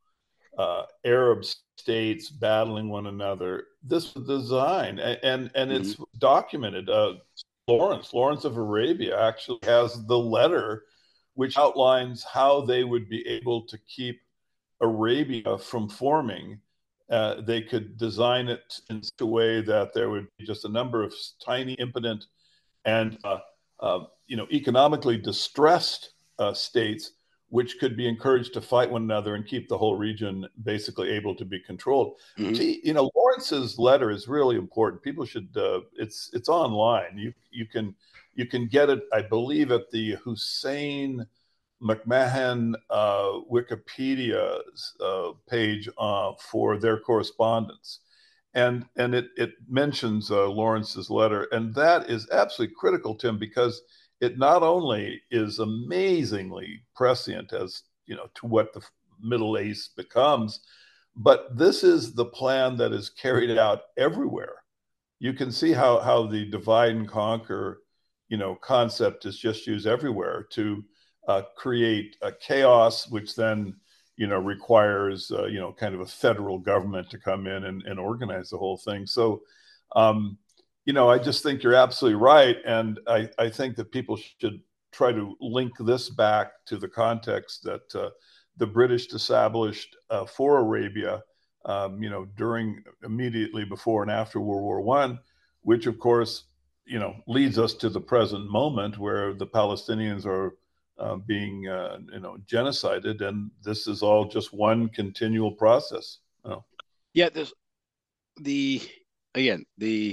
uh, Arab states battling one another, this was design, and and, and Mm-hmm. it's documented. Uh, Lawrence, Lawrence of Arabia, actually has the letter which outlines how they would be able to keep Arabia from forming. Uh, they could design it in such a way that there would be just a number of tiny, impotent, and uh, uh, you know, economically distressed uh, states, which could be encouraged to fight one another and keep the whole region basically able to be controlled. Mm-hmm. Gee, you know, Lawrence's letter is really important. People should. Uh, it's it's online. You you can you can get it. I believe at the Hussein McMahon uh, Wikipedia uh, page uh, for their correspondence, and and it it mentions uh, Lawrence's letter, and that is absolutely critical, Tim, because it not only is amazingly prescient as you know to what the Middle East becomes, but this is the plan that is carried out everywhere. You can see how how the divide and conquer, you know, concept is just used everywhere to uh, create a chaos, which then you know requires uh, you know kind of a federal government to come in and, and organize the whole thing. So um, you know, I just think you're absolutely right, and I, I think that people should try to link this back to the context that uh, the British established uh, for Arabia, um, you know, during immediately before and after World War One, which of course, you know, leads us to the present moment where the Palestinians are uh, being, uh, you know, genocided, and this is all just one continual process. You know? Yeah, there's the again the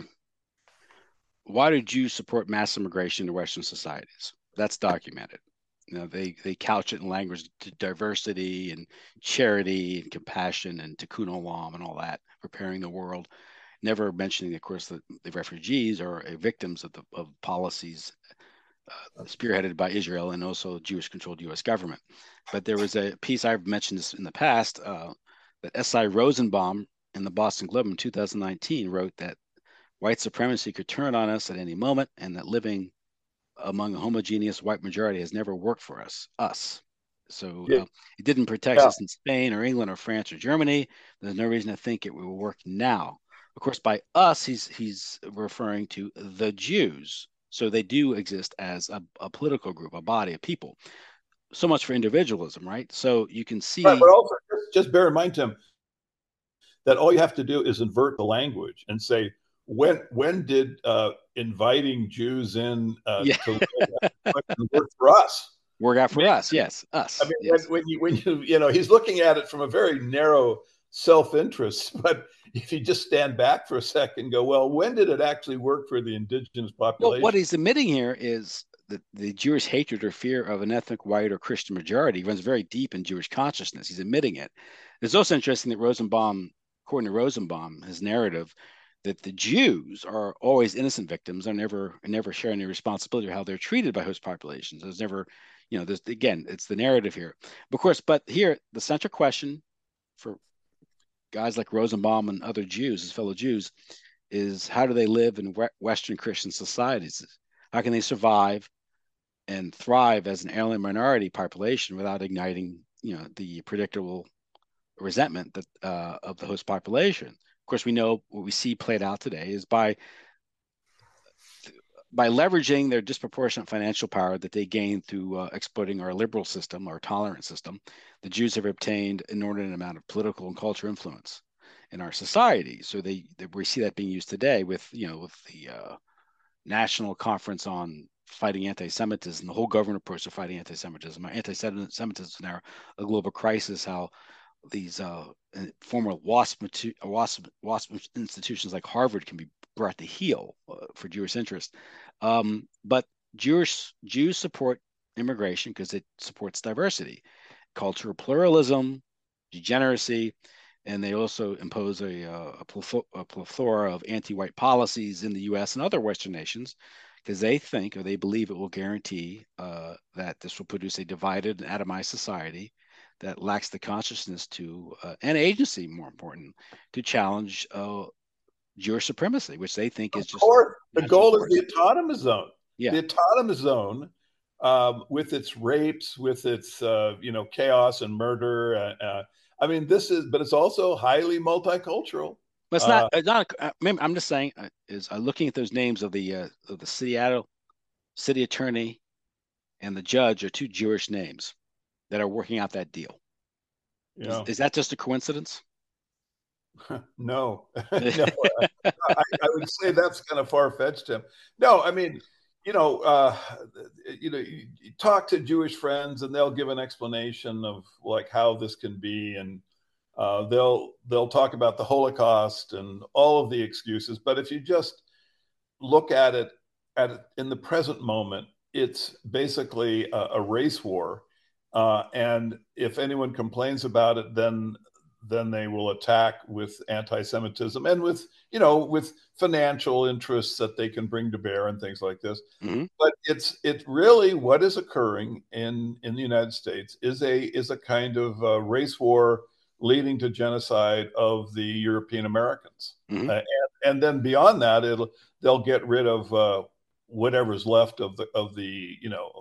why do Jews support mass immigration to Western societies? That's documented. You know, they they couch it in language to diversity and charity and compassion and tikkun olam and all that, preparing the world. Never mentioning, of course, that the refugees are victims of the of policies uh, spearheaded by Israel and also Jewish-controlled U S government. But there was a piece I've mentioned this in the past uh, that S I Rosenbaum in the Boston Globe in two thousand nineteen wrote that white supremacy could turn on us at any moment, and that living among a homogeneous white majority has never worked for us. Us. So Yeah. uh, it didn't protect Yeah. us in Spain or England or France or Germany. There's no reason to think it will work now. Of course, by us, he's he's referring to the Jews. So they do exist as a, a political group, a body of people. So much for individualism, right? So you can Right, but see. also just bear in mind, Tim, that all you have to do is invert the language and say, when when did uh, inviting Jews in uh, Yeah. to live work for us? Work out I mean, for us, yes, I us, mean when, yes. when you when you you know he's looking at it from a very narrow self-interest, but if you just stand back for a second and go, well, when did it actually work for the indigenous Well, what population? he's admitting here is that the Jewish hatred or fear of an ethnic white or Christian majority runs very deep in Jewish consciousness. He's admitting it. It's also interesting that Rosenbaum, according to Rosenbaum, his narrative, that the Jews are always innocent victims, are never never share any responsibility for how they're treated by host populations. There's never, you know, there's again, it's the narrative here. Of course, but here the central question for guys like Rosenbaum and other Jews, his fellow Jews, is how do they live in Western Christian societies? How can they survive and thrive as an alien minority population without igniting, you know, the predictable resentment that uh, of the host population? Of course, we know what we see played out today is by by leveraging their disproportionate financial power that they gain through uh, exploiting our liberal system, our tolerant system, the Jews have obtained an inordinate amount of political and cultural influence in our society. So they, they we see that being used today with you know with the uh, National Conference on Fighting Anti-Semitism, the whole government approach to fighting anti-Semitism. Anti-Semitism is now a global crisis. How these uh, former WASP, WASP, WASP institutions like Harvard can be brought to heel uh, for Jewish interest. Um, but Jewish Jews support immigration because it supports diversity, cultural pluralism, degeneracy, and they also impose a, a, a plethora of anti-white policies in the U S and other Western nations because they think or they believe it will guarantee uh, that this will produce a divided and atomized society that lacks the consciousness to uh, and agency, more important, to challenge uh, Jewish supremacy, which they think is Of just course, the natural goal is course. the autonomous zone. Yeah. The autonomous zone, um, with its rapes, with its uh, you know chaos and murder. Uh, uh, I mean, this is, but it's also highly multicultural. But it's not. Uh, It's not. I mean, I'm just saying. Uh, is uh, looking at those names of the uh, of the Seattle city attorney and the judge are two Jewish names that are working out that deal. you Is, know, is that just a coincidence? no, no. I, I would say that's kind of far fetched, Tim. No, I mean, you know, uh, you know, you, you talk to Jewish friends, and they'll give an explanation of like how this can be, and uh, they'll they'll talk about the Holocaust and all of the excuses. But if you just look at it at it in the present moment, it's basically a, a race war. Uh, and if anyone complains about it, then then they will attack with anti-Semitism and with you know with financial interests that they can bring to bear and things like this. Mm-hmm. But it's it really what is occurring in in the United States is a is a kind of uh, race war leading to genocide of the European Americans. Mm-hmm. Uh, and, and then beyond that, it'll they'll get rid of uh, whatever's left of the of the you know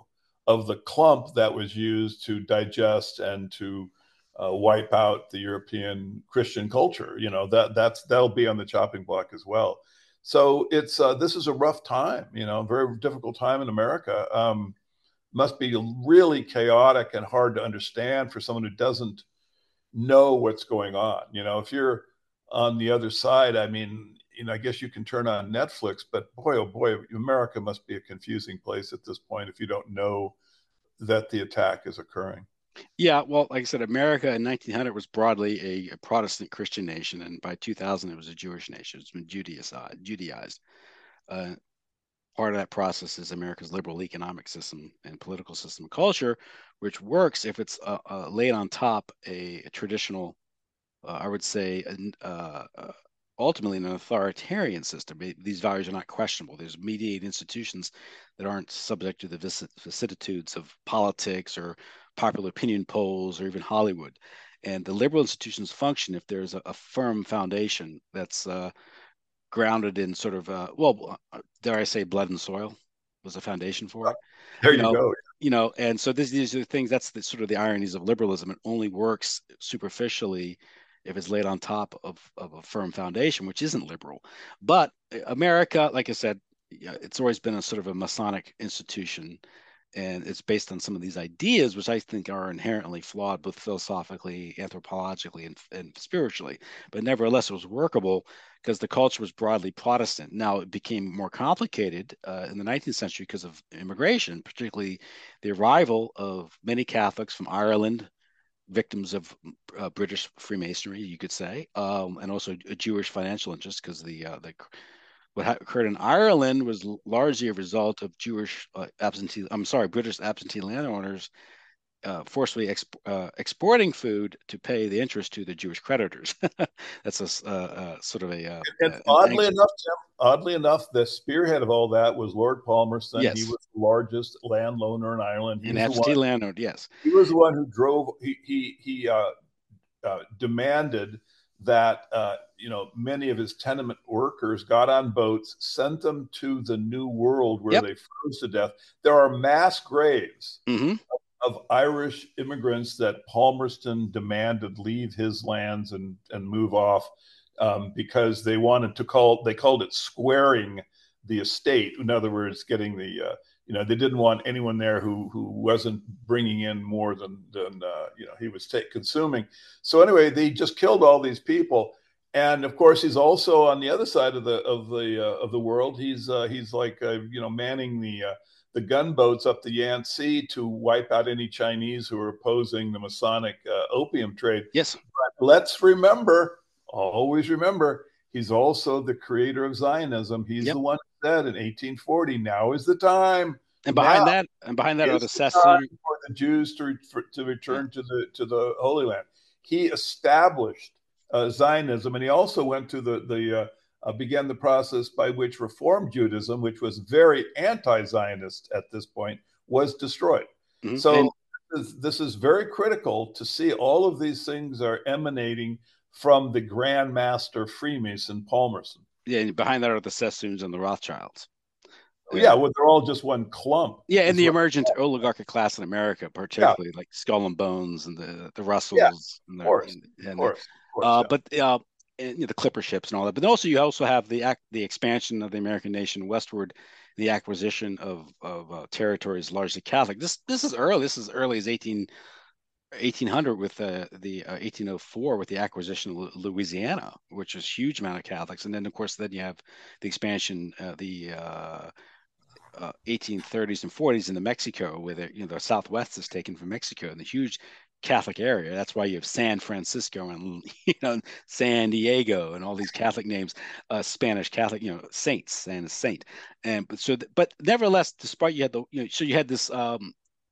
of the clump that was used to digest and to uh, wipe out the European Christian culture. You know, that that's that'll be on the chopping block as well. So it's uh, this is a rough time, you know, very difficult time in America. Um, must be really chaotic and hard to understand for someone who doesn't know what's going on. You know, if you're on the other side, I mean, you know, I guess you can turn on Netflix, but boy, oh boy, America must be a confusing place at this point if you don't know that the attack is occurring. Yeah, well, like I said, America in nineteen hundred was broadly a, a Protestant Christian nation, and by two thousand it was a Jewish nation. It's been Judaized. Judaized. Uh, Part of that process is America's liberal economic system and political system and culture, which works if it's uh, uh, laid on top a, a traditional, uh, I would say, uh, uh, ultimately an authoritarian system. These values are not questionable. There's mediated institutions that aren't subject to the vicissitudes of politics or popular opinion polls or even Hollywood. And the liberal institutions function if there's a, a firm foundation that's uh, grounded in sort of uh, well, uh, dare I say, blood and soil was a foundation for it. There You you know, go. you know, and so this, these are the things. That's the sort of the ironies of liberalism. It only works superficially if it's laid on top of of a firm foundation, which isn't liberal. But America, like I said, yeah, it's always been a sort of a Masonic institution, and it's based on some of these ideas, which I think are inherently flawed, both philosophically, anthropologically, and, and spiritually. But nevertheless, it was workable because the culture was broadly Protestant. Now it became more complicated uh, in the nineteenth century because of immigration, particularly the arrival of many Catholics from Ireland, victims of uh, British Freemasonry, you could say, um, and also a Jewish financial interest because the uh, the what occurred in Ireland was largely a result of Jewish uh, absentee, I'm sorry, British absentee landowners uh, forcefully exp uh, exporting food to pay the interest to the Jewish creditors. That's a uh, uh, sort of a uh, And an oddly anxious. enough, Tim, oddly enough, the spearhead of all that was Lord Palmerston. He Yes, was the largest landowner in Ireland. He an was the one. absentee landowner. Yes. He was the one who drove. He he he uh, uh, demanded that uh, you know many of his tenement workers got on boats, sent them to the New World where Yep. they froze to death. There are mass graves Mm-hmm. of Irish immigrants that Palmerston demanded leave his lands and and move off um, because they wanted to call they called it squaring the estate. In other words, getting the uh, you know they didn't want anyone there who who wasn't bringing in more than than uh, you know he was take, consuming. So anyway, they just killed all these people. And of course, he's also on the other side of the of the uh, of the world. He's uh, he's like uh, you know manning the uh, the gunboats up the Yangtze to wipe out any Chinese who are opposing the Masonic uh, opium trade. Yes. But let's remember, always remember, he's also the creator of Zionism. He's Yep. the one who said in eighteen forty, now is the time. And Now behind that, and behind that are is the the time Sassoon. for the Jews to, for, to Yeah. return to the to the Holy Land. He established uh, Zionism, and he also went to the the uh, uh, began the process by which Reform Judaism, which was very anti-Zionist at this point, was destroyed. Mm-hmm. So And this is, this is very critical to see all of these things are emanating from the Grand Master Freemason Palmerston. yeah, and behind that are the Sassoons and the Rothschilds. Yeah, And well, they're all just one clump. yeah, and It's the what, emergent oligarchic class in America, yeah, particularly like Skull and Bones and the the yeah, Russells and of the course, of and the, course, of course, uh, yeah. but uh, and, you know, the clipper ships and all that. But also you also have the act the expansion of the American nation westward, the acquisition of of uh, territories largely Catholic. This this is early. This is early as eighteen eighteen hundred with uh, the uh, eighteen oh four with the acquisition of Louisiana, which is huge amount of Catholics. And then of course then you have the expansion, uh, the uh, uh, eighteen thirties and forties into Mexico, where the, you know the Southwest is taken from Mexico and the huge Catholic area. That's why you have San Francisco and you know San Diego and all these Catholic names, uh, Spanish Catholic, you know, saints, San is saint. And but so, but nevertheless, despite you had the, you know, so you had this, um,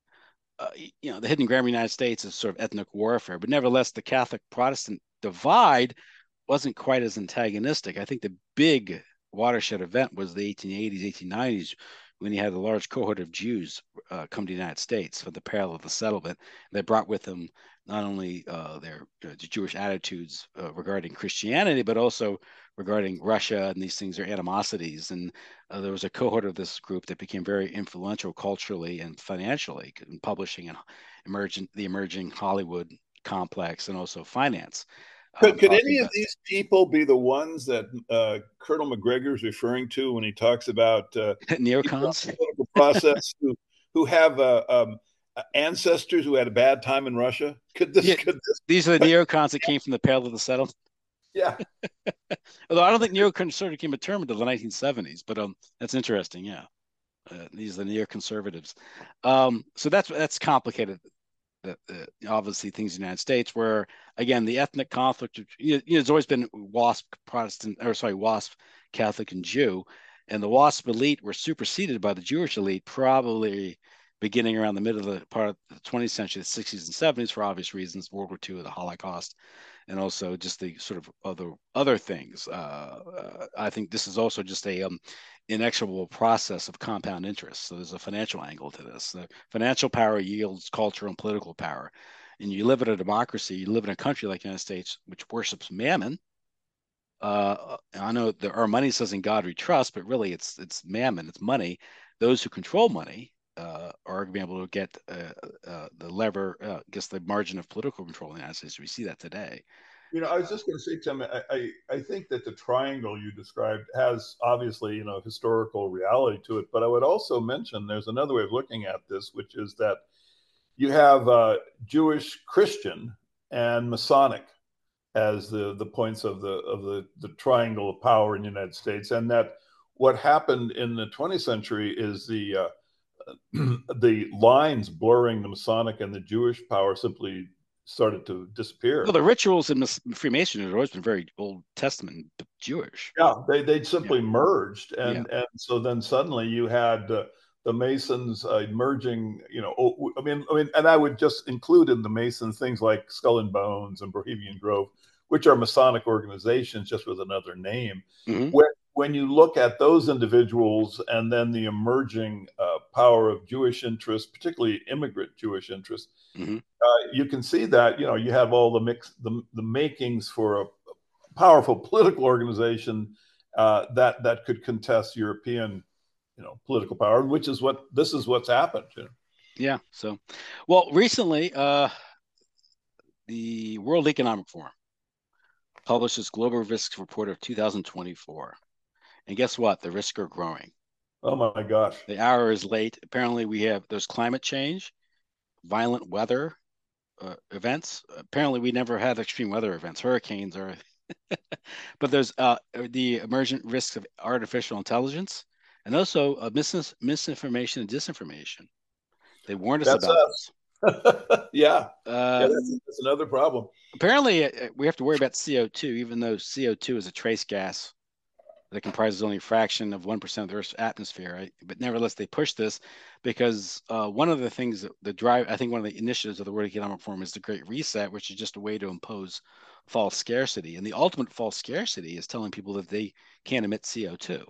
uh, you know, the hidden grammar of the United States is sort of ethnic warfare, but nevertheless, the Catholic Protestant divide wasn't quite as antagonistic. I think the big watershed event was the eighteen eighties, eighteen nineties, when you had a large cohort of Jews uh, come to the United States for the peril of the settlement. They brought with them not only uh, their uh, Jewish attitudes uh, regarding Christianity, but also regarding Russia and these things, their animosities. And uh, there was a cohort of this group that became very influential culturally and financially in publishing and emerging the emerging Hollywood complex and also finance. Could, Um, could talking any of about these people be the ones that uh, Colonel McGregor is referring to when he talks about uh, people in neocons. the political process who who have uh, um, ancestors who had a bad time in Russia? Could this? Yeah, Could this? these are the neocons that came from the Pale of the Settlement. Yeah. Although I don't think neoconservative came a term until the nineteen seventies, but um, that's interesting. Yeah, uh, these are the neoconservatives. Um, so that's that's complicated. Uh, uh, obviously, things in the United States, where again the ethnic conflict, you know, it's always been WASP Protestant, or sorry, WASP Catholic and Jew, and the WASP elite were superseded by the Jewish elite, probably beginning around the middle of the part of the twentieth century, the sixties and seventies, for obvious reasons, World War Two, the Holocaust, and also just the sort of other other things. Uh, uh, I think this is also just a um, inexorable process of compound interest. So there's a financial angle to this. The financial power yields cultural and political power. And you live in a democracy, you live in a country like the United States, which worships mammon. Uh, I know that our money says in God we trust, but really it's it's mammon, it's money. Those who control money uh, are going to be able to get uh, uh, the lever, uh, I guess the margin of political control in the United States. We see that today. You know, I was just going to say, Tim, I, I, I think that the triangle you described has obviously, you know, historical reality to it. But I would also mention there's another way of looking at this, which is that you have uh, Jewish, Christian, and Masonic as the the points of the of the the triangle of power in the United States, and that what happened in the twentieth century is the uh, the lines blurring the Masonic and the Jewish power simply started to disappear. Well, the rituals in Freemasonry have always been very Old Testament Jewish. Yeah, they they Yeah, simply merged, yeah, and and so then suddenly you had uh, the Masons uh, merging. You know, oh, I mean, I mean, and I would just include in the Masons things like Skull and Bones and Bohemian Grove, which are Masonic organizations just with another name. mm-hmm. When when you look at those individuals and then the emerging uh, power of Jewish interests, particularly immigrant Jewish interests, Mm-hmm. uh, you can see that you know you have all the mix the the makings for a powerful political organization uh, that that could contest European, you know, political power, which is what this is what's happened. You know? Yeah. So, well, recently, uh, the World Economic Forum published its Global Risks Report of two thousand twenty-four, and guess what? The risks are growing. Oh my gosh! The hour is late. Apparently, we have there's climate change, violent weather uh, events. Apparently, we never had extreme weather events. Hurricanes are, but there's uh, the emergent risks of artificial intelligence, and also uh, mis- misinformation and disinformation. They warned us That's about us. this. yeah, yeah, Uh, that's, that's another problem. apparently, uh, we have to worry about C O two, even though C O two is a trace gas that comprises only a fraction of one percent of the Earth's atmosphere. Right? But nevertheless, they push this because uh, one of the things that the drive, I think one of the initiatives of the World Economic Forum is the Great Reset, which is just a way to impose false scarcity. And the ultimate false scarcity is telling people that they can't emit C O two.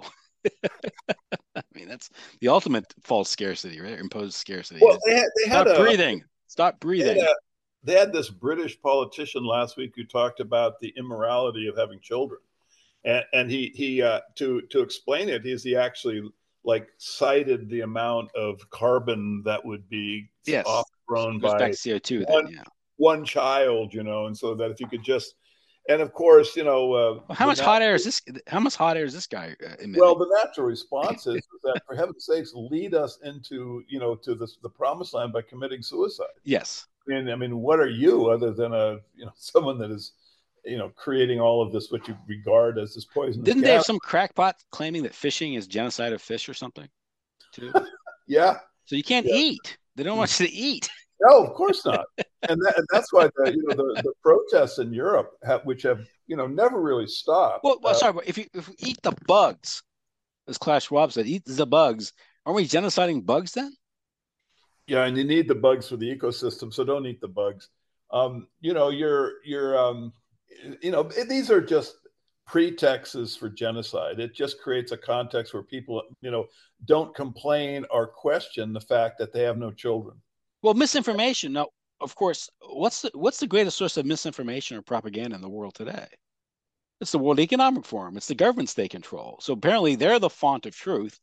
I mean, that's the ultimate false scarcity, right? Imposed scarcity. Well, they had, they had Stop a breathing. Stop they had, breathing. a, they had this British politician last week who talked about the immorality of having children, and and he he uh, to to explain it, is he actually like cited the amount of carbon that would be Yes. offthrown Goes back by to C O two then, one yeah. one child, you know, and so that if you could just, and of course, you know, uh, Well, how the much hot air is natural, this? How much hot air is this guy uh, well, emitting? the natural response is, is that for heaven's sakes, lead us into, you know, to the, the promised land by committing suicide. Yes. I mean, I mean, what are you other than a, you know, someone that is, you know, creating all of this, what you regard as this poisonous Didn't they have gas? some crackpot claiming that fishing is genocide of fish or something too? Yeah, So you can't yeah. eat. They don't want you to eat. No, of course not. And, that, and that's why the, you know, the, the protests in Europe, have, which have, you know, never really stopped. Well, well Uh, sorry, but if you if we eat the bugs, as Klaus Schwab said, eat the bugs, aren't we genociding bugs then? yeah, and you need the bugs for the ecosystem, so don't eat the bugs. Um, you know, you're you're um, you know, these are just pretexts for genocide. It just creates a context where people, you know, don't complain or question the fact that they have no children. Well, misinformation. Now, of course, what's the, what's the greatest source of misinformation or propaganda in the world today? It's the World Economic Forum. It's the governments they control. So apparently, they're the font of truth.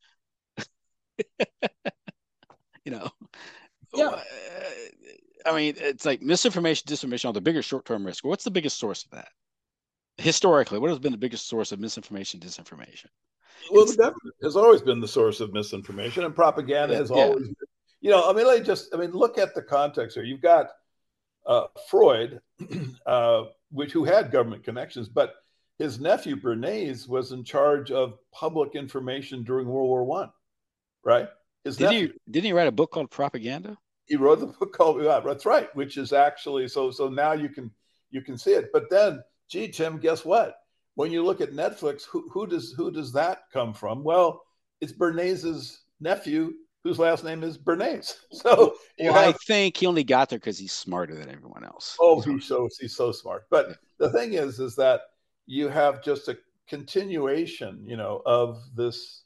You know, Yeah. I mean, it's like misinformation, disinformation are the biggest short-term risk. What's the biggest source of that? Historically, what has been the biggest source of misinformation, disinformation? Well, the It's government has always been the source of misinformation, and propaganda yeah, has yeah. always been. You know, I mean, let just, I mean, look at the context here. You've got uh, Freud, uh, which who had government connections, but his nephew Bernays was in charge of public information during World War One, right? His Didn't he nephew. didn't he write a book called Propaganda? He wrote the book called yeah, that's right, which is actually so. So now you can you can see it. But then, gee, Tim, guess what? When you look at Netflix, who, who does who does that come from? Well, it's Bernays's nephew, whose last name is Bernays. Well, So you well, I have think he only got there because he's smarter than everyone else. oh, He's he's so he's so smart. But yeah. the thing is, is that you have just a continuation, you know, of this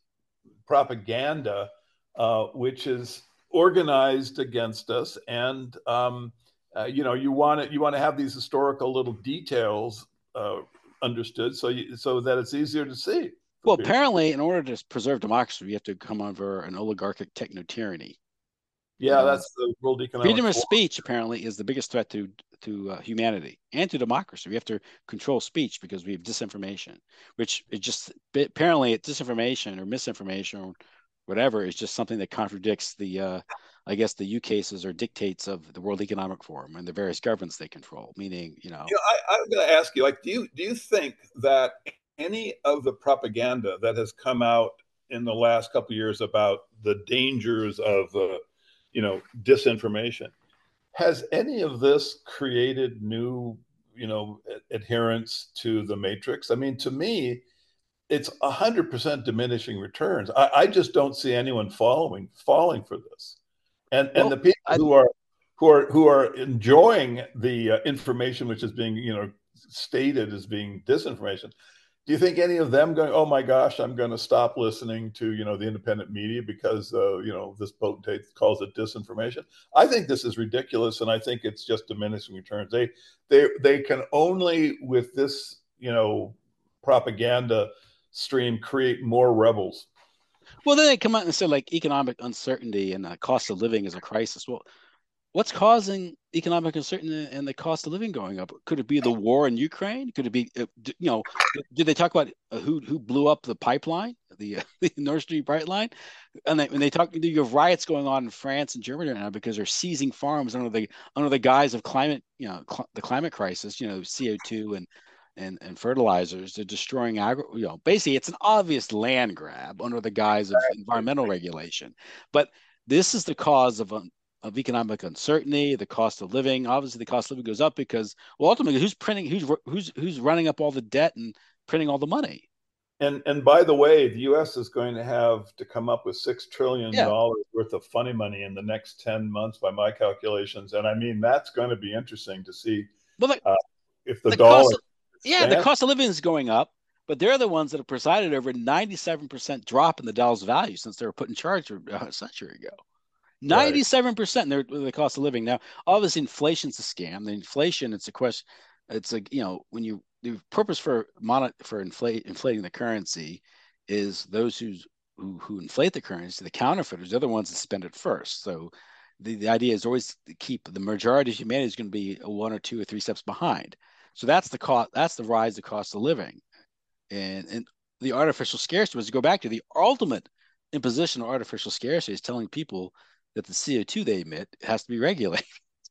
propaganda, uh, which is organized against us, and um, uh, you know, you want to you want to have these historical little details uh, understood, so you, so that it's easier to see for Well, people. apparently, in order to preserve democracy, we have to come under an oligarchic techno tyranny. Yeah, Uh, that's the World freedom Economic of Forum. speech apparently is the biggest threat to to uh, humanity and to democracy. We have to control speech because we have disinformation, which is just apparently disinformation or misinformation or whatever is just something that contradicts the uh, I guess the ukases or dictates of the World Economic Forum and the various governments they control. Meaning, you know, You know, I, I'm going to ask you, like, do you do you think that any of the propaganda that has come out in the last couple of years about the dangers of, uh, you know, disinformation, has any of this created new, you know, adherence to the matrix? I mean, to me, it's a hundred percent diminishing returns. I, I just don't see anyone following falling for this, and and well, the people I who are who are who are enjoying the uh, information which is being, you know, stated as being disinformation. Do you think any of them going, oh my gosh, I'm going to stop listening to, you know, the independent media because, uh, you know, this potentate calls it disinformation? I think this is ridiculous, and I think it's just diminishing returns. They they they can only with this, you know, propaganda stream create more rebels. well then they come out and say like economic uncertainty and the cost of living is a crisis. Well, what's causing economic uncertainty and the cost of living going up? Could it be the war in Ukraine? Could it be, uh, you know, did they talk about uh, who who blew up the pipeline, the, uh, the Nord Stream pipeline? And they, when they talk, you have riots going on in France and Germany right now because they're seizing farms under the under the guise of climate, you know, cl- the climate crisis, you know, C O two and and and fertilizers. They're destroying agri, you know, basically it's an obvious land grab under the guise of environmental regulation. But this is the cause of of economic uncertainty, the cost of living. Obviously, the cost of living goes up because, well, ultimately, who's printing, who's who's who's running up all the debt and printing all the money? And and by the way, the U S is going to have to come up with six trillion Yeah. dollars worth of funny money in the next ten months, by my calculations. And I mean, that's going to be interesting to see Well, the, uh, if the the cost, dollar of, yeah, the stands. cost of living is going up, but they're the ones that have presided over ninety-seven percent drop in the dollar's value since they were put in charge a century ago. Right. ninety-seven percent they're the cost of living. Now, obviously, inflation's a scam. The inflation, it's a question, it's a, you know, when you, the purpose for mono, for inflate, inflating the currency is those who's, who, who inflate the currency, the counterfeiters, they're the ones that spend it first. So the, the idea is always to keep the majority of humanity is going to be a one or two or three steps behind. So that's the cost, that's the rise of cost of living. And, and the artificial scarcity was to go back to the ultimate imposition of artificial scarcity is telling people that the C O two they emit has to be regulated.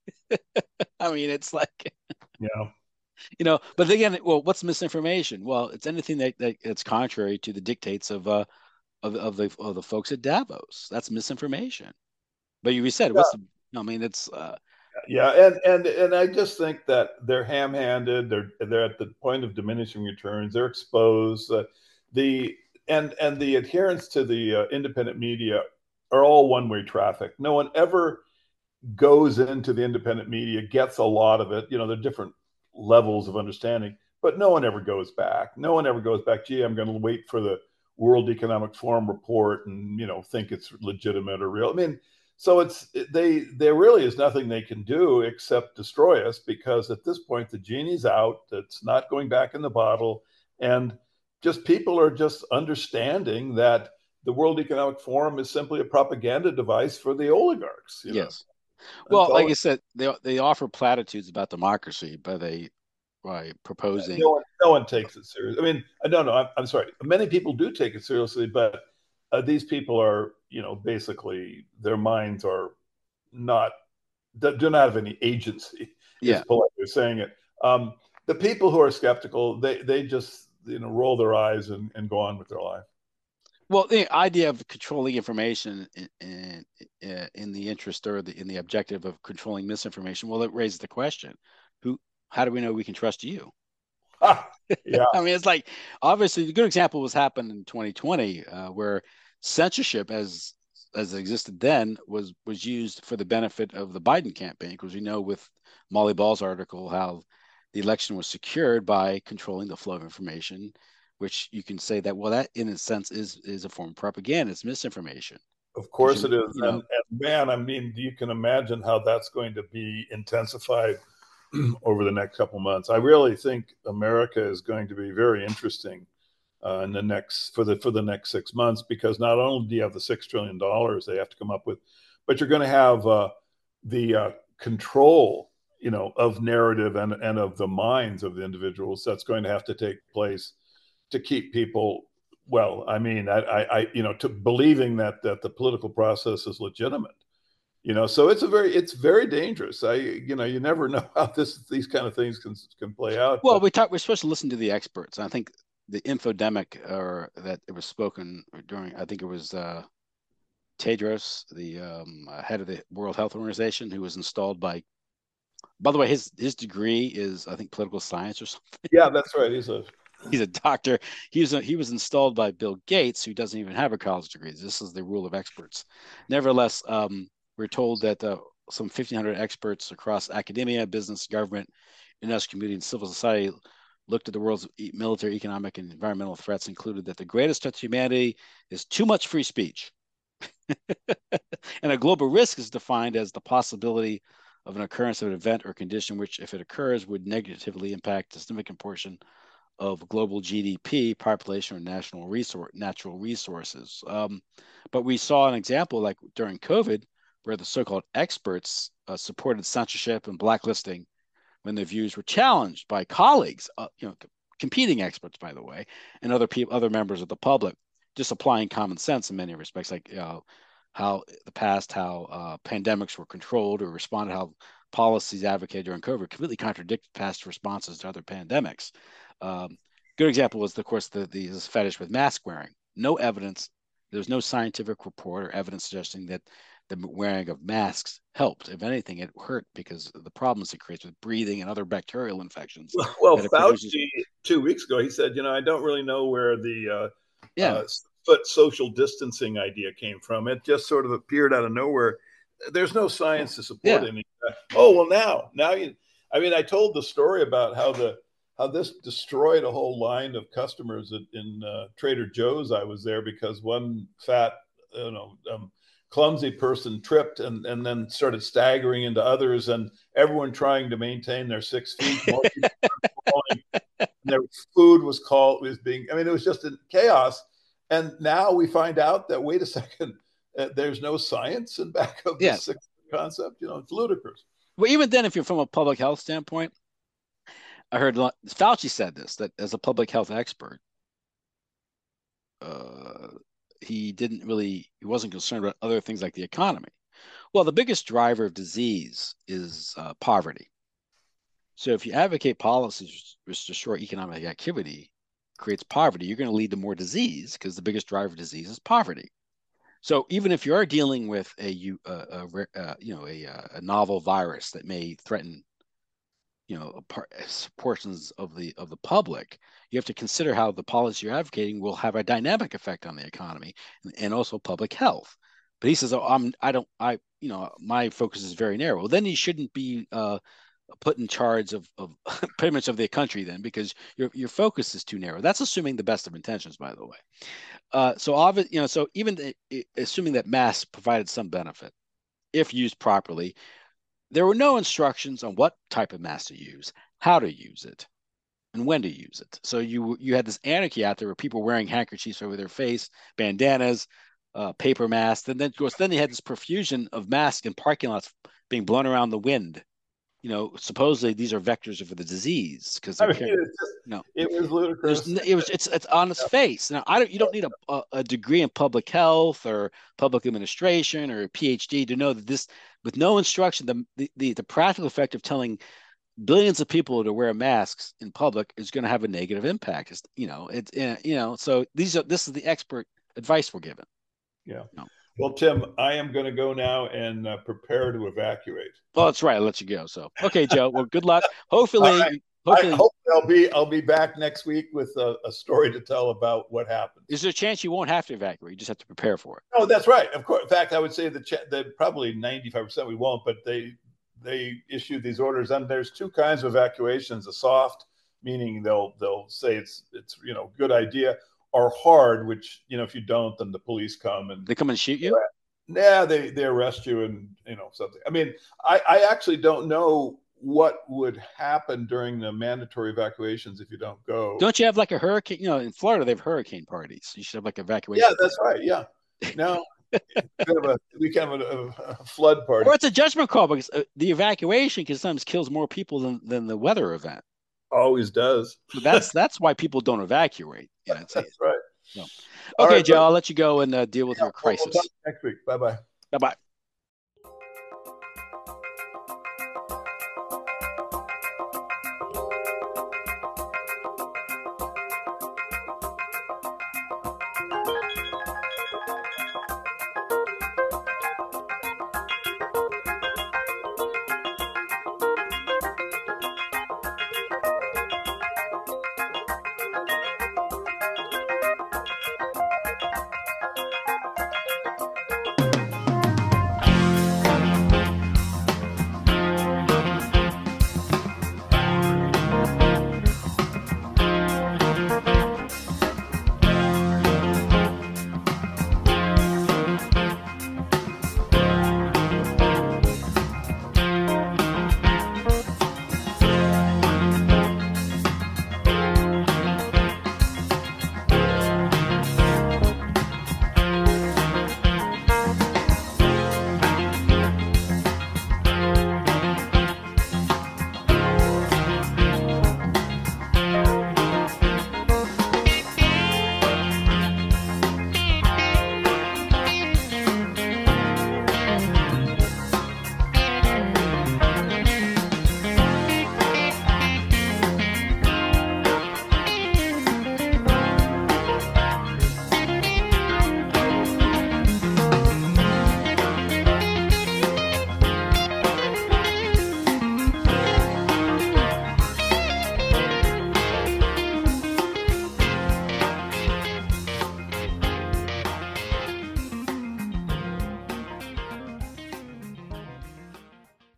I mean, it's like, Yeah. you know, but again, well, what's misinformation? Well, it's anything that, that that's contrary to the dictates of uh of, of the of the folks at Davos. That's misinformation. But you said, what's the, I mean, it's uh Yeah, and and and I just think that they're ham-handed. They're they're at the point of diminishing returns. They're exposed. Uh, the and and the adherence to the uh, independent media are all one-way traffic. No one ever goes into the independent media, gets a lot of it. You know, there are different levels of understanding, but no one ever goes back. No one ever goes back. Gee, I'm going to wait for the World Economic Forum report and, you know, think it's legitimate or real. I mean, so it's they there really is nothing they can do except destroy us, because at this point the genie's out. It's not going back in the bottle, and just people are just understanding that the World Economic Forum is simply a propaganda device for the oligarchs. You know, Yes. that's Well, like all. I said, they they offer platitudes about democracy by they by No proposing. one, no one takes it serious. I mean, no, no, I'm, I'm sorry. Many people do take it seriously, but uh, these people are, you know, basically their minds are not do not have any agency. Is Yeah. politely saying it. Um, the people who are skeptical, they they just, you know, roll their eyes and, and go on with their life. Well, the idea of controlling information in, in, in the interest or the, in the objective of controlling misinformation, well, it raises the question: who? How do we know we can trust you? Yeah, I mean, it's like obviously the good example was happened in twenty twenty, uh, where censorship as as it existed then was was used for the benefit of the Biden campaign, because we know with Molly Ball's article how the election was secured by controlling the flow of information, which you can say that, well, that in a sense is is a form of propaganda, it's misinformation, of because course you it is. you And, know and man, I mean, you can imagine how that's going to be intensified over the next couple months. I really think America is going to be very interesting uh, in the next for the for the next six months, because not only do you have the six trillion dollars they have to come up with, but you're going to have uh, the uh, control, you know, of narrative and and of the minds of the individuals that's going to have to take place to keep people. Well, I mean, I, I, I you know, to believing that that the political process is legitimate. You know, so it's a very it's very dangerous. I you know, you never know how this these kind of things can can play out. well, But we talk we're supposed to listen to the experts. I think the infodemic, or that it was spoken during, I think it was uh Tedros, the um, uh, head of the World Health Organization, who was installed by. By the way, his his degree is, I think, political science or something. yeah, that's right. He's a He's a doctor. He was a, he was installed by Bill Gates, who doesn't even have a college degree. This is the rule of experts. Nevertheless, um, we're told that uh, some fifteen hundred experts across academia, business, government, industrial community, and civil society looked at the world's military, economic, and environmental threats, included that the greatest threat to humanity is too much free speech. And a global risk is defined as the possibility of an occurrence of an event or condition which, if it occurs, would negatively impact a significant portion of global G D P, population, or national resource, natural resources. Um, but we saw an example like during COVID, where the so-called experts uh, supported censorship and blacklisting when their views were challenged by colleagues, uh, you know, competing experts, by the way, and other people, other members of the public, just applying common sense in many respects, like you know, how the past, how uh, pandemics were controlled or responded, how policies advocated during COVID completely contradict past responses to other pandemics. Um, good example was, of course, the, the this fetish with mask wearing. No evidence, there's no scientific report or evidence suggesting that the wearing of masks helped. If anything, it hurt because of the problems it creates with breathing and other bacterial infections well, that it produces. Fauci two weeks ago, he said, you know, I don't really know where the uh, Yeah. uh, foot social distancing idea came from. It just sort of appeared out of nowhere. There's no science to support Yeah. any of that. Oh well, now, now you. I mean, I told the story about how the how this destroyed a whole line of customers in uh, Trader Joe's. I was there because one fat, you know, um, clumsy person tripped and, and then started staggering into others, and everyone trying to maintain their six feet. More people falling, and their food was called was being. I mean, it was just a chaos. And now we find out that wait a second, uh, there's no science in back of Yeah. this concept. You know, it's ludicrous. Well, even then, if you're from a public health standpoint, I heard Fauci said this, that as a public health expert, uh, he didn't really, he wasn't concerned about other things like the economy. Well, the biggest driver of disease is uh, poverty. So if you advocate policies which destroy economic activity, creates poverty, you're going to lead to more disease, because the biggest driver of disease is poverty. So even if you are dealing with a, a, a, a you know a, a novel virus that may threaten you know part, portions of the of the public, you have to consider how the policy you're advocating will have a dynamic effect on the economy and, and also public health. But he says, "Oh, I'm I don't I you know my focus is very narrow." Well, then you shouldn't be uh, put in charge of, of pretty much of the country then, because your your focus is too narrow. That's assuming the best of intentions, by the way. Uh, so obvious, you know, so even the, assuming that masks provided some benefit, if used properly, there were no instructions on what type of mask to use, how to use it, and when to use it. So you you had this anarchy out there where people wearing handkerchiefs over their face, bandanas, uh, paper masks, and then of course then they had this profusion of masks in parking lots being blown around the wind. You know, supposedly these are vectors of the disease because I they're mean, carrying. it's just, No, it was there's ludicrous. it was it's it's on its face. Now I don't you don't need a, a, a degree in public health or public administration or a PhD to know that this, with no instruction, the the the, the practical effect of telling billions of people to wear masks in public is going to have a negative impact. It's, you know, it's you know, so these are this is the expert advice we're given. Yeah. No. Well, Tim, I am going to go now and uh, prepare to evacuate. Well, that's right. I'll let you go. So, okay, Joe. Well, good luck. All right. Hopefully, I hopefully, hope I'll be I'll be back next week with a, a story to tell about what happened. is there a chance you won't have to evacuate? You just have to prepare for it. No, that's right. Of course. In fact, I would say that, that probably ninety-five percent we won't, but they they issued these orders, and there's two kinds of evacuations: a soft, meaning they'll they'll say it's it's you know good idea, or hard, which you know if you don't, then the police come and they come and shoot you. Yeah, they they arrest you and you know something. I mean, I I actually don't know what would happen during the mandatory evacuations if you don't go. Don't you have like a hurricane? You know, in Florida they have hurricane parties. You should have like evacuation. Yeah, that's right. Yeah, no, kind of a we kind of a, a flood party. Or it's a judgment call because uh, the evacuation can sometimes kills more people than than the weather event. Always does. So that's that's why people don't evacuate. You know, that's right. So. Okay, right, Joe, but, I'll let you go and uh, deal with yeah, your crisis. We'll talk next week. Bye bye. Bye bye.